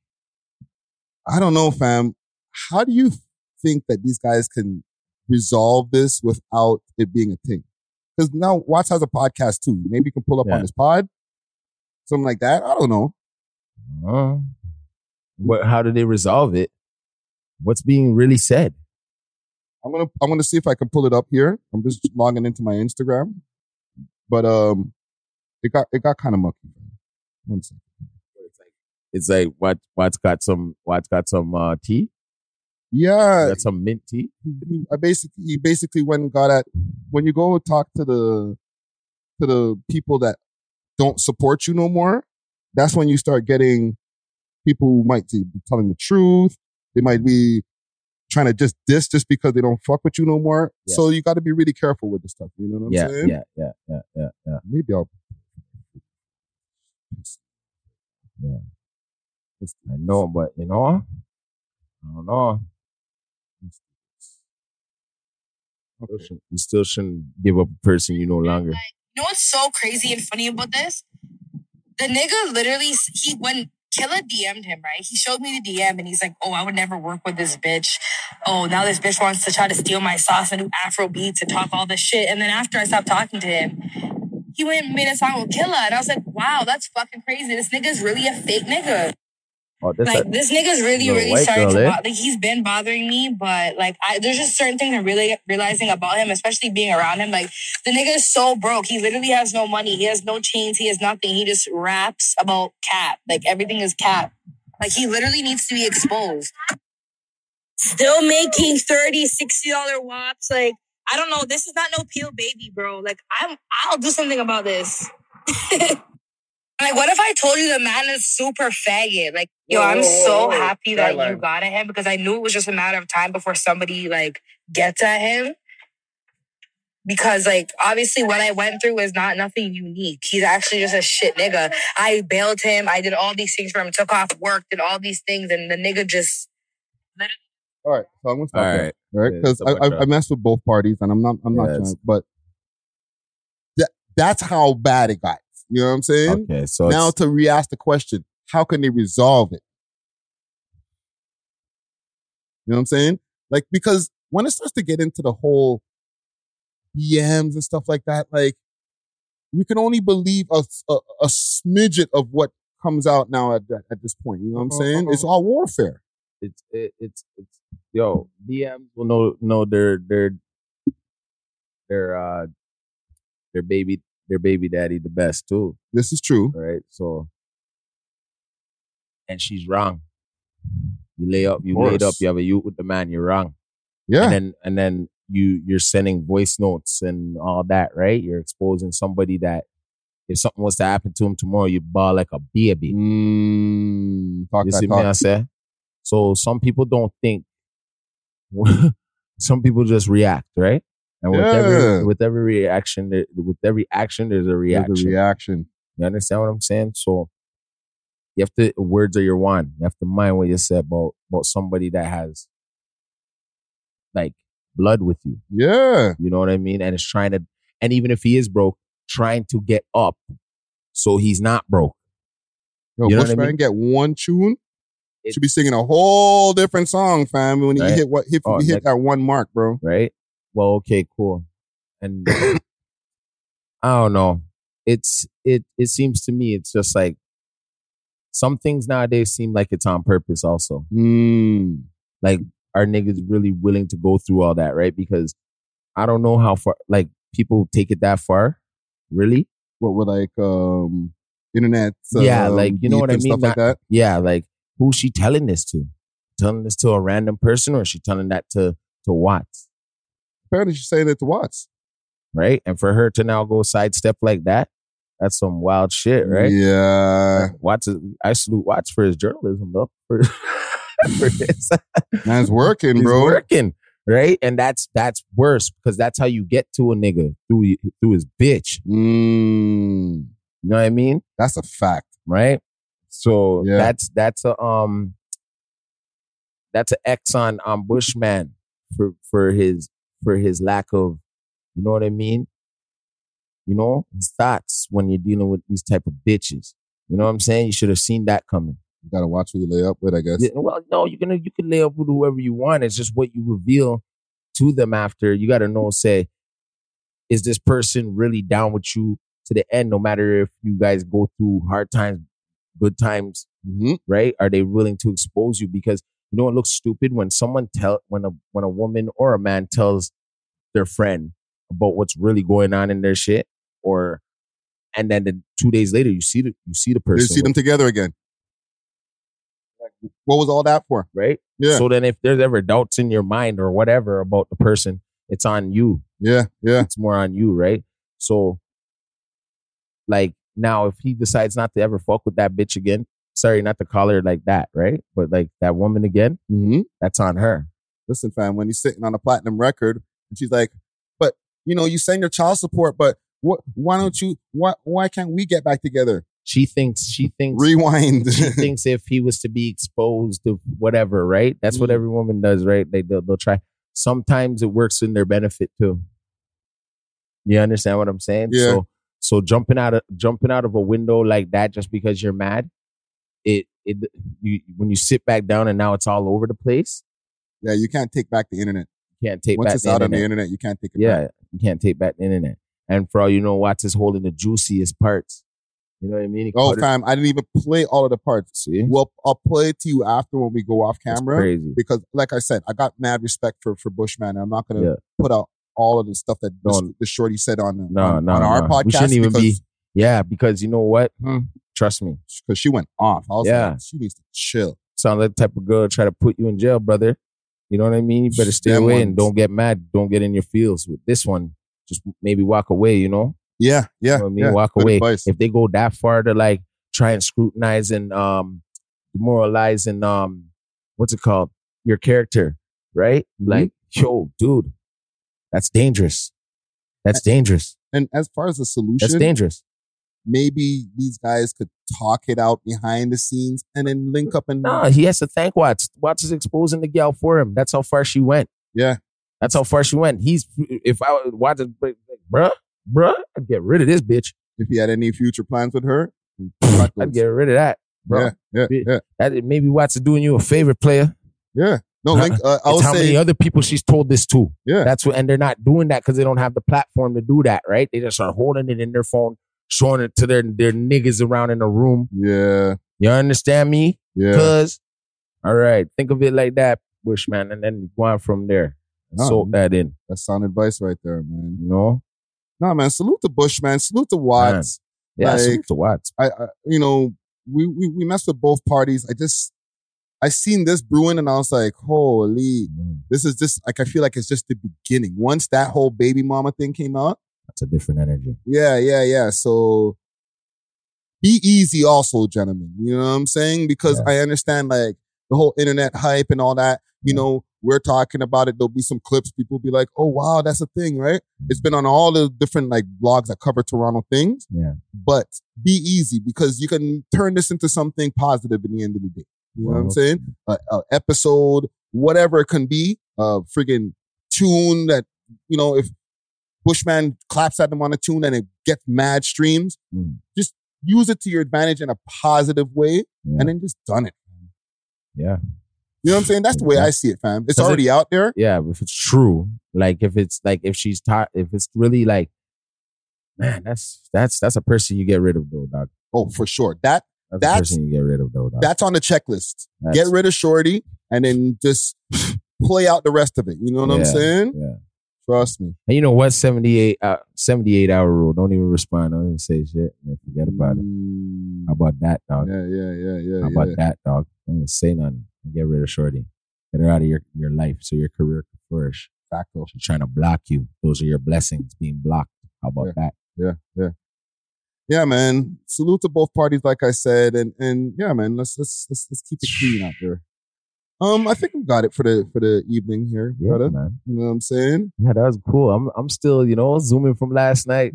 I don't know, fam. How do you think that these guys can resolve this without it being a thing? Because now Watts has a podcast too. Maybe you can pull up Yeah. on his pod, something like that. I don't know. Uh, what? How do they resolve it? What's being really said? I'm gonna I'm gonna see if I can pull it up here. I'm just logging into my Instagram, but um, it got it got kind of mucky. One second. It's like what? What's got some? What's got some uh, tea? Yeah, Got some mint tea? he- I basically he basically went and got at when you go talk to the to the people that don't support you no more. That's when you start getting people who might be telling the truth. They might be trying to just diss just because they don't fuck with you no more. Yeah. So you got to be really careful with this stuff. You know what I'm Yeah, saying? yeah, yeah, yeah, yeah, yeah. Maybe I'll. Yeah. I know, but you know, I don't know. Still shouldn't- You still shouldn't give up a person you no longer. You know what's so crazy and funny about this? The nigga literally, he when Killa D M'd him, right? He showed me the D M and he's like, oh, I would never work with this bitch. Oh, now this bitch wants to try to steal my sauce and do Afro beats and talk all this shit. And then after I stopped talking to him, he went and made a song with Killa. And I was like, wow, that's fucking crazy. This nigga's really a fake nigga. Oh, this Like, a- this nigga's really, little really white starting girl, to, eh? bo- like, he's been bothering me, but, like, I, there's just certain things I'm really realizing about him, especially being around him. Like, the nigga is so broke. He literally has no money. He has no chains. He has nothing. He just raps about cap. Like, everything is cap. Like, he literally needs to be exposed. Still making thirty dollars, sixty dollars wops. Like, I don't know. This is not no Peel Baby, bro. Like, I'm, I'll do something about this. Like, what if I told you the man is super faggot? Like, yo, Whoa, I'm whoa, so whoa. happy that Sideline. you got at him because I knew it was just a matter of time before somebody, like, gets at him. Because, like, obviously what I went through is not nothing unique. He's actually just a shit nigga. I bailed him. I did all these things for him. Took off work, did all these things. And the nigga just... All right, so I'm gonna stop All there, right. right? Yeah, Because stop I, with I, that. I messed with both parties, and I'm not, I'm not Yes. trying, but that, that's how bad it got. You know what I'm saying? Okay, so Now it's, to re-ask the question, how can they resolve it? You know what I'm saying? Like, because when it starts to get into the whole D Ms and stuff like that, like, we can only believe a, a, a smidget of what comes out now at that, at this point. You know what I'm saying? It's all warfare. it's it, it's it's yo D Ms will know know their their their uh their baby their baby daddy the best too, This is true. right? So, and she's wrong. You lay up, you laid up, course. you have a youth with the man, you're wrong. Yeah. And then and then you you're sending voice notes and all that, right? You're exposing somebody that if something was to happen to him tomorrow, you'd bawl like a baby. Mm, talk You that see talk. me, I say? So some people don't think. Some people just react, right? And with Yeah. every with every reaction, there- with every action, there's a There's reaction. a reaction. You understand what I'm saying? So you have to words are your wand. You have to mind what you say about about somebody that has like blood with you. Yeah. You know what I mean? And it's trying to, and even if he is broke, trying to get up so he's not broke. Yo, You know what I Bushman mean? get one tune, It- should be singing a whole different song, fam. When you Right. hit what if Oh, you hit next- that one mark, bro. Right? Well, okay, cool. And I don't know. It's it it seems to me it's just like some things nowadays seem like it's on purpose also. Mm. Like are niggas really willing to go through all that, right? Because I don't know how far like people take it that far. Really? What would like um internet? Yeah, um, like, you know beef what I and mean? Stuff like that. Yeah, like who's she telling this to? Telling this to a random person or is she telling that to to Watts? Apparently, she's saying it to Watts. Right? And for her to now go sidestep like that, that's some wild shit, right? Yeah, Watts is, I salute Watts for his journalism though. For, for his, man's working, he's bro. working, right? And that's that's worse because that's how you get to a nigga through through his bitch. Mm. You know what I mean? That's a fact. Right? So Yeah. that's that's a um that's an X on on Bushman for for his for his lack of, you know what I mean? You know, his thoughts when you're dealing with these type of bitches. You know what I'm saying? You should have seen that coming. You gotta watch who you lay up with, I guess. Yeah, well, no, you're gonna you can lay up with whoever you want. It's just what you reveal to them after. You gotta know, say, is this person really down with you to the end, no matter if you guys go through hard times, good times, Mm-hmm. right? Are they willing to expose you? Because you know it looks stupid when someone tell when a when a woman or a man tells their friend about what's really going on in their shit, or and then the, two days later you see the you see the They person, see them with- together again. What was all that for? right? Yeah. So then if there's ever doubts in your mind or whatever about the person, it's on you. Yeah, yeah. It's more on you, right? So like now if he decides not to ever fuck with that bitch again, sorry, not to call her like that, right? But like that woman again, Mm-hmm. that's on her. Listen, fam, when he's sitting on a platinum record, and she's like, "But you know, you send your child support, but what? Why don't you? Why? Why can't we get back together?" She thinks she thinks Rewind. she thinks if he was to be exposed to whatever, right? That's what Mm. every woman does, right? They they'll, they'll try. sometimes it works in their benefit too. You understand what I'm saying? Yeah. So so jumping out of jumping out of a window like that just because you're mad, it it you when you sit back down and now it's all over the place. Yeah, you can't take back the internet. You can't take Once back it's the out internet. on the internet, you can't take it Yeah, back. you can't take back the internet. And for all you know, Watts is holding the juiciest parts. You know what I mean? He Oh, cut it- fam, I didn't even play all of the parts. See? Well, I'll play it to you after when we go off That's camera. crazy. Because, like I said, I got mad respect for, for Bushman. I'm not going to Yeah. put out all of the stuff that No. the, the shorty said on, No, on, no, on our no. podcast. We shouldn't even because, be. Yeah, because you know what? Hmm, trust me. Because she went off. I was Yeah. like, she needs to chill. Sound like the type of girl to try to put you in jail, brother. You know what I mean? You better stay Them away and ones. don't get mad. Don't get in your feels. With this one, just maybe walk away, you know? Yeah, yeah. You know what I mean? yeah. Walk Good away. advice. If they go that far to like try and scrutinize and um demoralize and um what's it called? Your character, right? Mm-hmm. Like, yo, dude, that's dangerous. That's dangerous. And as far as the solution, That's dangerous. maybe these guys could talk it out behind the scenes and then link up and No, he has to thank Watts. Watts is exposing the gal for him. That's how far she went. yeah. That's how far she went. He's if I was watching, bruh, bruh, I'd get rid of this bitch. If he had any future plans with her, I'd get rid of that, bro. yeah, yeah, yeah, That maybe Watts is doing you a favor, player. yeah. No, Link. Uh, I It's would how say, many other people she's told this to. yeah, That's what, and they're not doing that because they don't have the platform to do that, right? They just are holding it in their phone, showing it to their their niggas around in the room. yeah, You understand me? yeah. Cause, all right, think of it like that, Bushman, and then go on from there. And Oh, soak that in. That's sound advice right there, man. You know? No, man. Salute to Bush, man. Salute to Watts. Yeah, Like, salute to Watts. I, I, you know, we, we we messed with both parties. I just, I seen this brewing, and I was like, holy, Mm, this is just like I feel like it's just the beginning. Once that whole baby mama thing came out, that's a different energy. yeah, yeah, yeah. So be easy, also, gentlemen. You know what I'm saying? Because Yeah. I understand like the whole internet hype and all that. You Yeah. know, we're talking about it. There'll be some clips. People will be like, "Oh, wow, that's a thing, right?" It's been on all the different like blogs that cover Toronto things. Yeah. But be easy because you can turn this into something positive in the end of the day. You know what I'm Well, saying? A, a episode, whatever it can be, a friggin' tune that, you know, if Bushman claps at them on a tune and it gets mad streams, Mm. just use it to your advantage in a positive way Yeah. and then just done it. Yeah. You know what I'm saying? That's the way I see it, fam. It's Does it- already out there. Yeah, if it's true, like if it's like if she's taught, if it's really like, man, that's that's that's a person you get rid of though, dog. Oh, for sure. That That's, That's- a person you get rid of though, dog. That's on the checklist. That's- Get rid of Shorty and then just play out the rest of it. You know what I'm Yeah, saying? Yeah. Trust me. And you know what? seventy-eight, uh, seventy-eight hour rule. Don't even respond. Don't even say shit. Man, forget about it. Mm, How about that, dog? yeah, yeah, yeah, yeah. How about yeah. that, dog? Don't even say nothing. And get rid of Shorty. Get her out of your, your life so your career can flourish. Facto. She's trying to block you. Those are your blessings being blocked. How about Yeah. that? Yeah, yeah. Yeah, man. Salute to both parties, like I said, and and yeah, man. Let's let's let's, let's keep it clean out there. Um, I think we got it for the for the evening here, Yeah, brother. man. You know what I'm saying? Yeah, that was cool. I'm I'm still, you know, zooming from last night.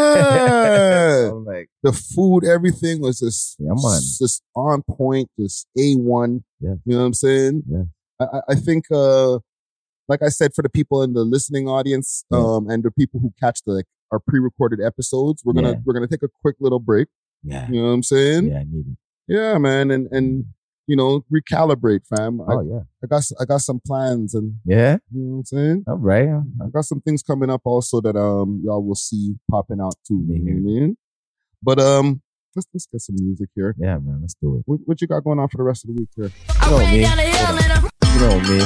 Yeah. I'm like, The food, everything was just Yeah, man. just on point, just A one. Yeah. You know what I'm saying? Yeah. I, I- I think, uh, like I said, for the people in the listening audience, Yeah. um, and the people who catch the like our pre-recorded episodes, we're gonna Yeah. we're gonna take a quick little break. yeah, You know what I'm saying? yeah, I need it. Yeah, man, and and you know, recalibrate, fam. I, Oh yeah, I got s- I got some plans, and yeah. you know what I'm saying. All right. I got some things coming up also that um y'all will see popping out too. You know what I mean? But um, let's let's get some music here. Yeah, man. Let's do it. What, what you got going on for the rest of the week here? You know me. You know me.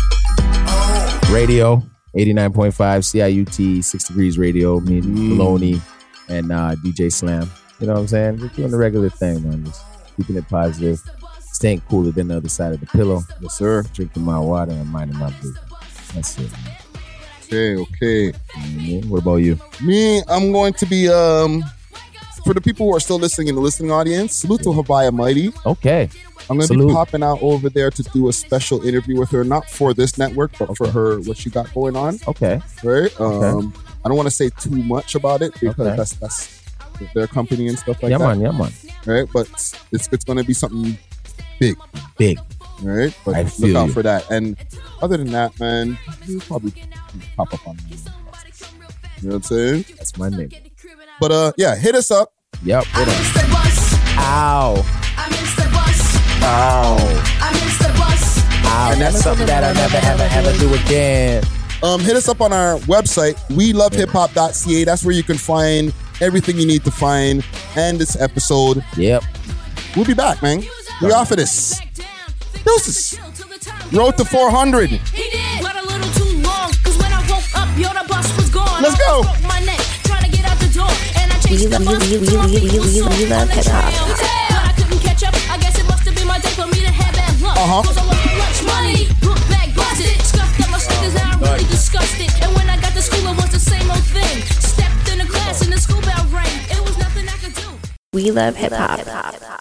Radio eighty-nine point five C I U T six degrees radio. Me, Mm. Maloney, and uh, D J Slam. You know what I'm saying? Just doing the regular thing, man. Just keeping it positive. Staying cooler than the other side of the pillow. Yes, sir. Drinking my water and minding my business. That's it, man. Okay, okay. You know what I mean? What about you? Me, I'm going to be um for the people who are still listening in the listening audience. Salute to Havaya Mighty. Okay. I'm going to Salute. be popping out over there to do a special interview with her, not for this network, but for her what she got going on. Okay. Right? Okay. Um, I don't want to say too much about it because Okay. that's that's their company and stuff like yeah, that. man. Yeah, man. Right? But it's it's going to be something big. Big. All right, but I look feel out you. for that. And other than that, man, you'll probably pop up on me. You know what I'm saying? That's my name. But uh, yeah, hit us up. Yep. Hit us. Mister Bus. Ow. I miss the bus. Ow. I miss the bus. Ow. And that's something that I'll never, ever, ever do again. Um, hit us up on our website, we love hip hop dot c a. That's where you can find everything you need to find and this episode. Yep. We'll be back, man. We off of this. Deuces. Road to four hundred. He did. But a little too long, cause when I woke up, yo, the bus was gone. Let's go. I broke my neck, trying to get out the door. And I chased We the love- bus we- we- till my we- feet we- was we- sore we love on the hip hop. trail. But I couldn't catch up. I guess it must have been my day for me to have bad luck. Uh-huh. Cause I lost my lunch money. Book bag busted. Scuffed up my sneakers, now I'm really disgusted. And when I got to school, it was the same old thing. Stepped in the class and the school bell rang. It was nothing I could do. We love hip hop.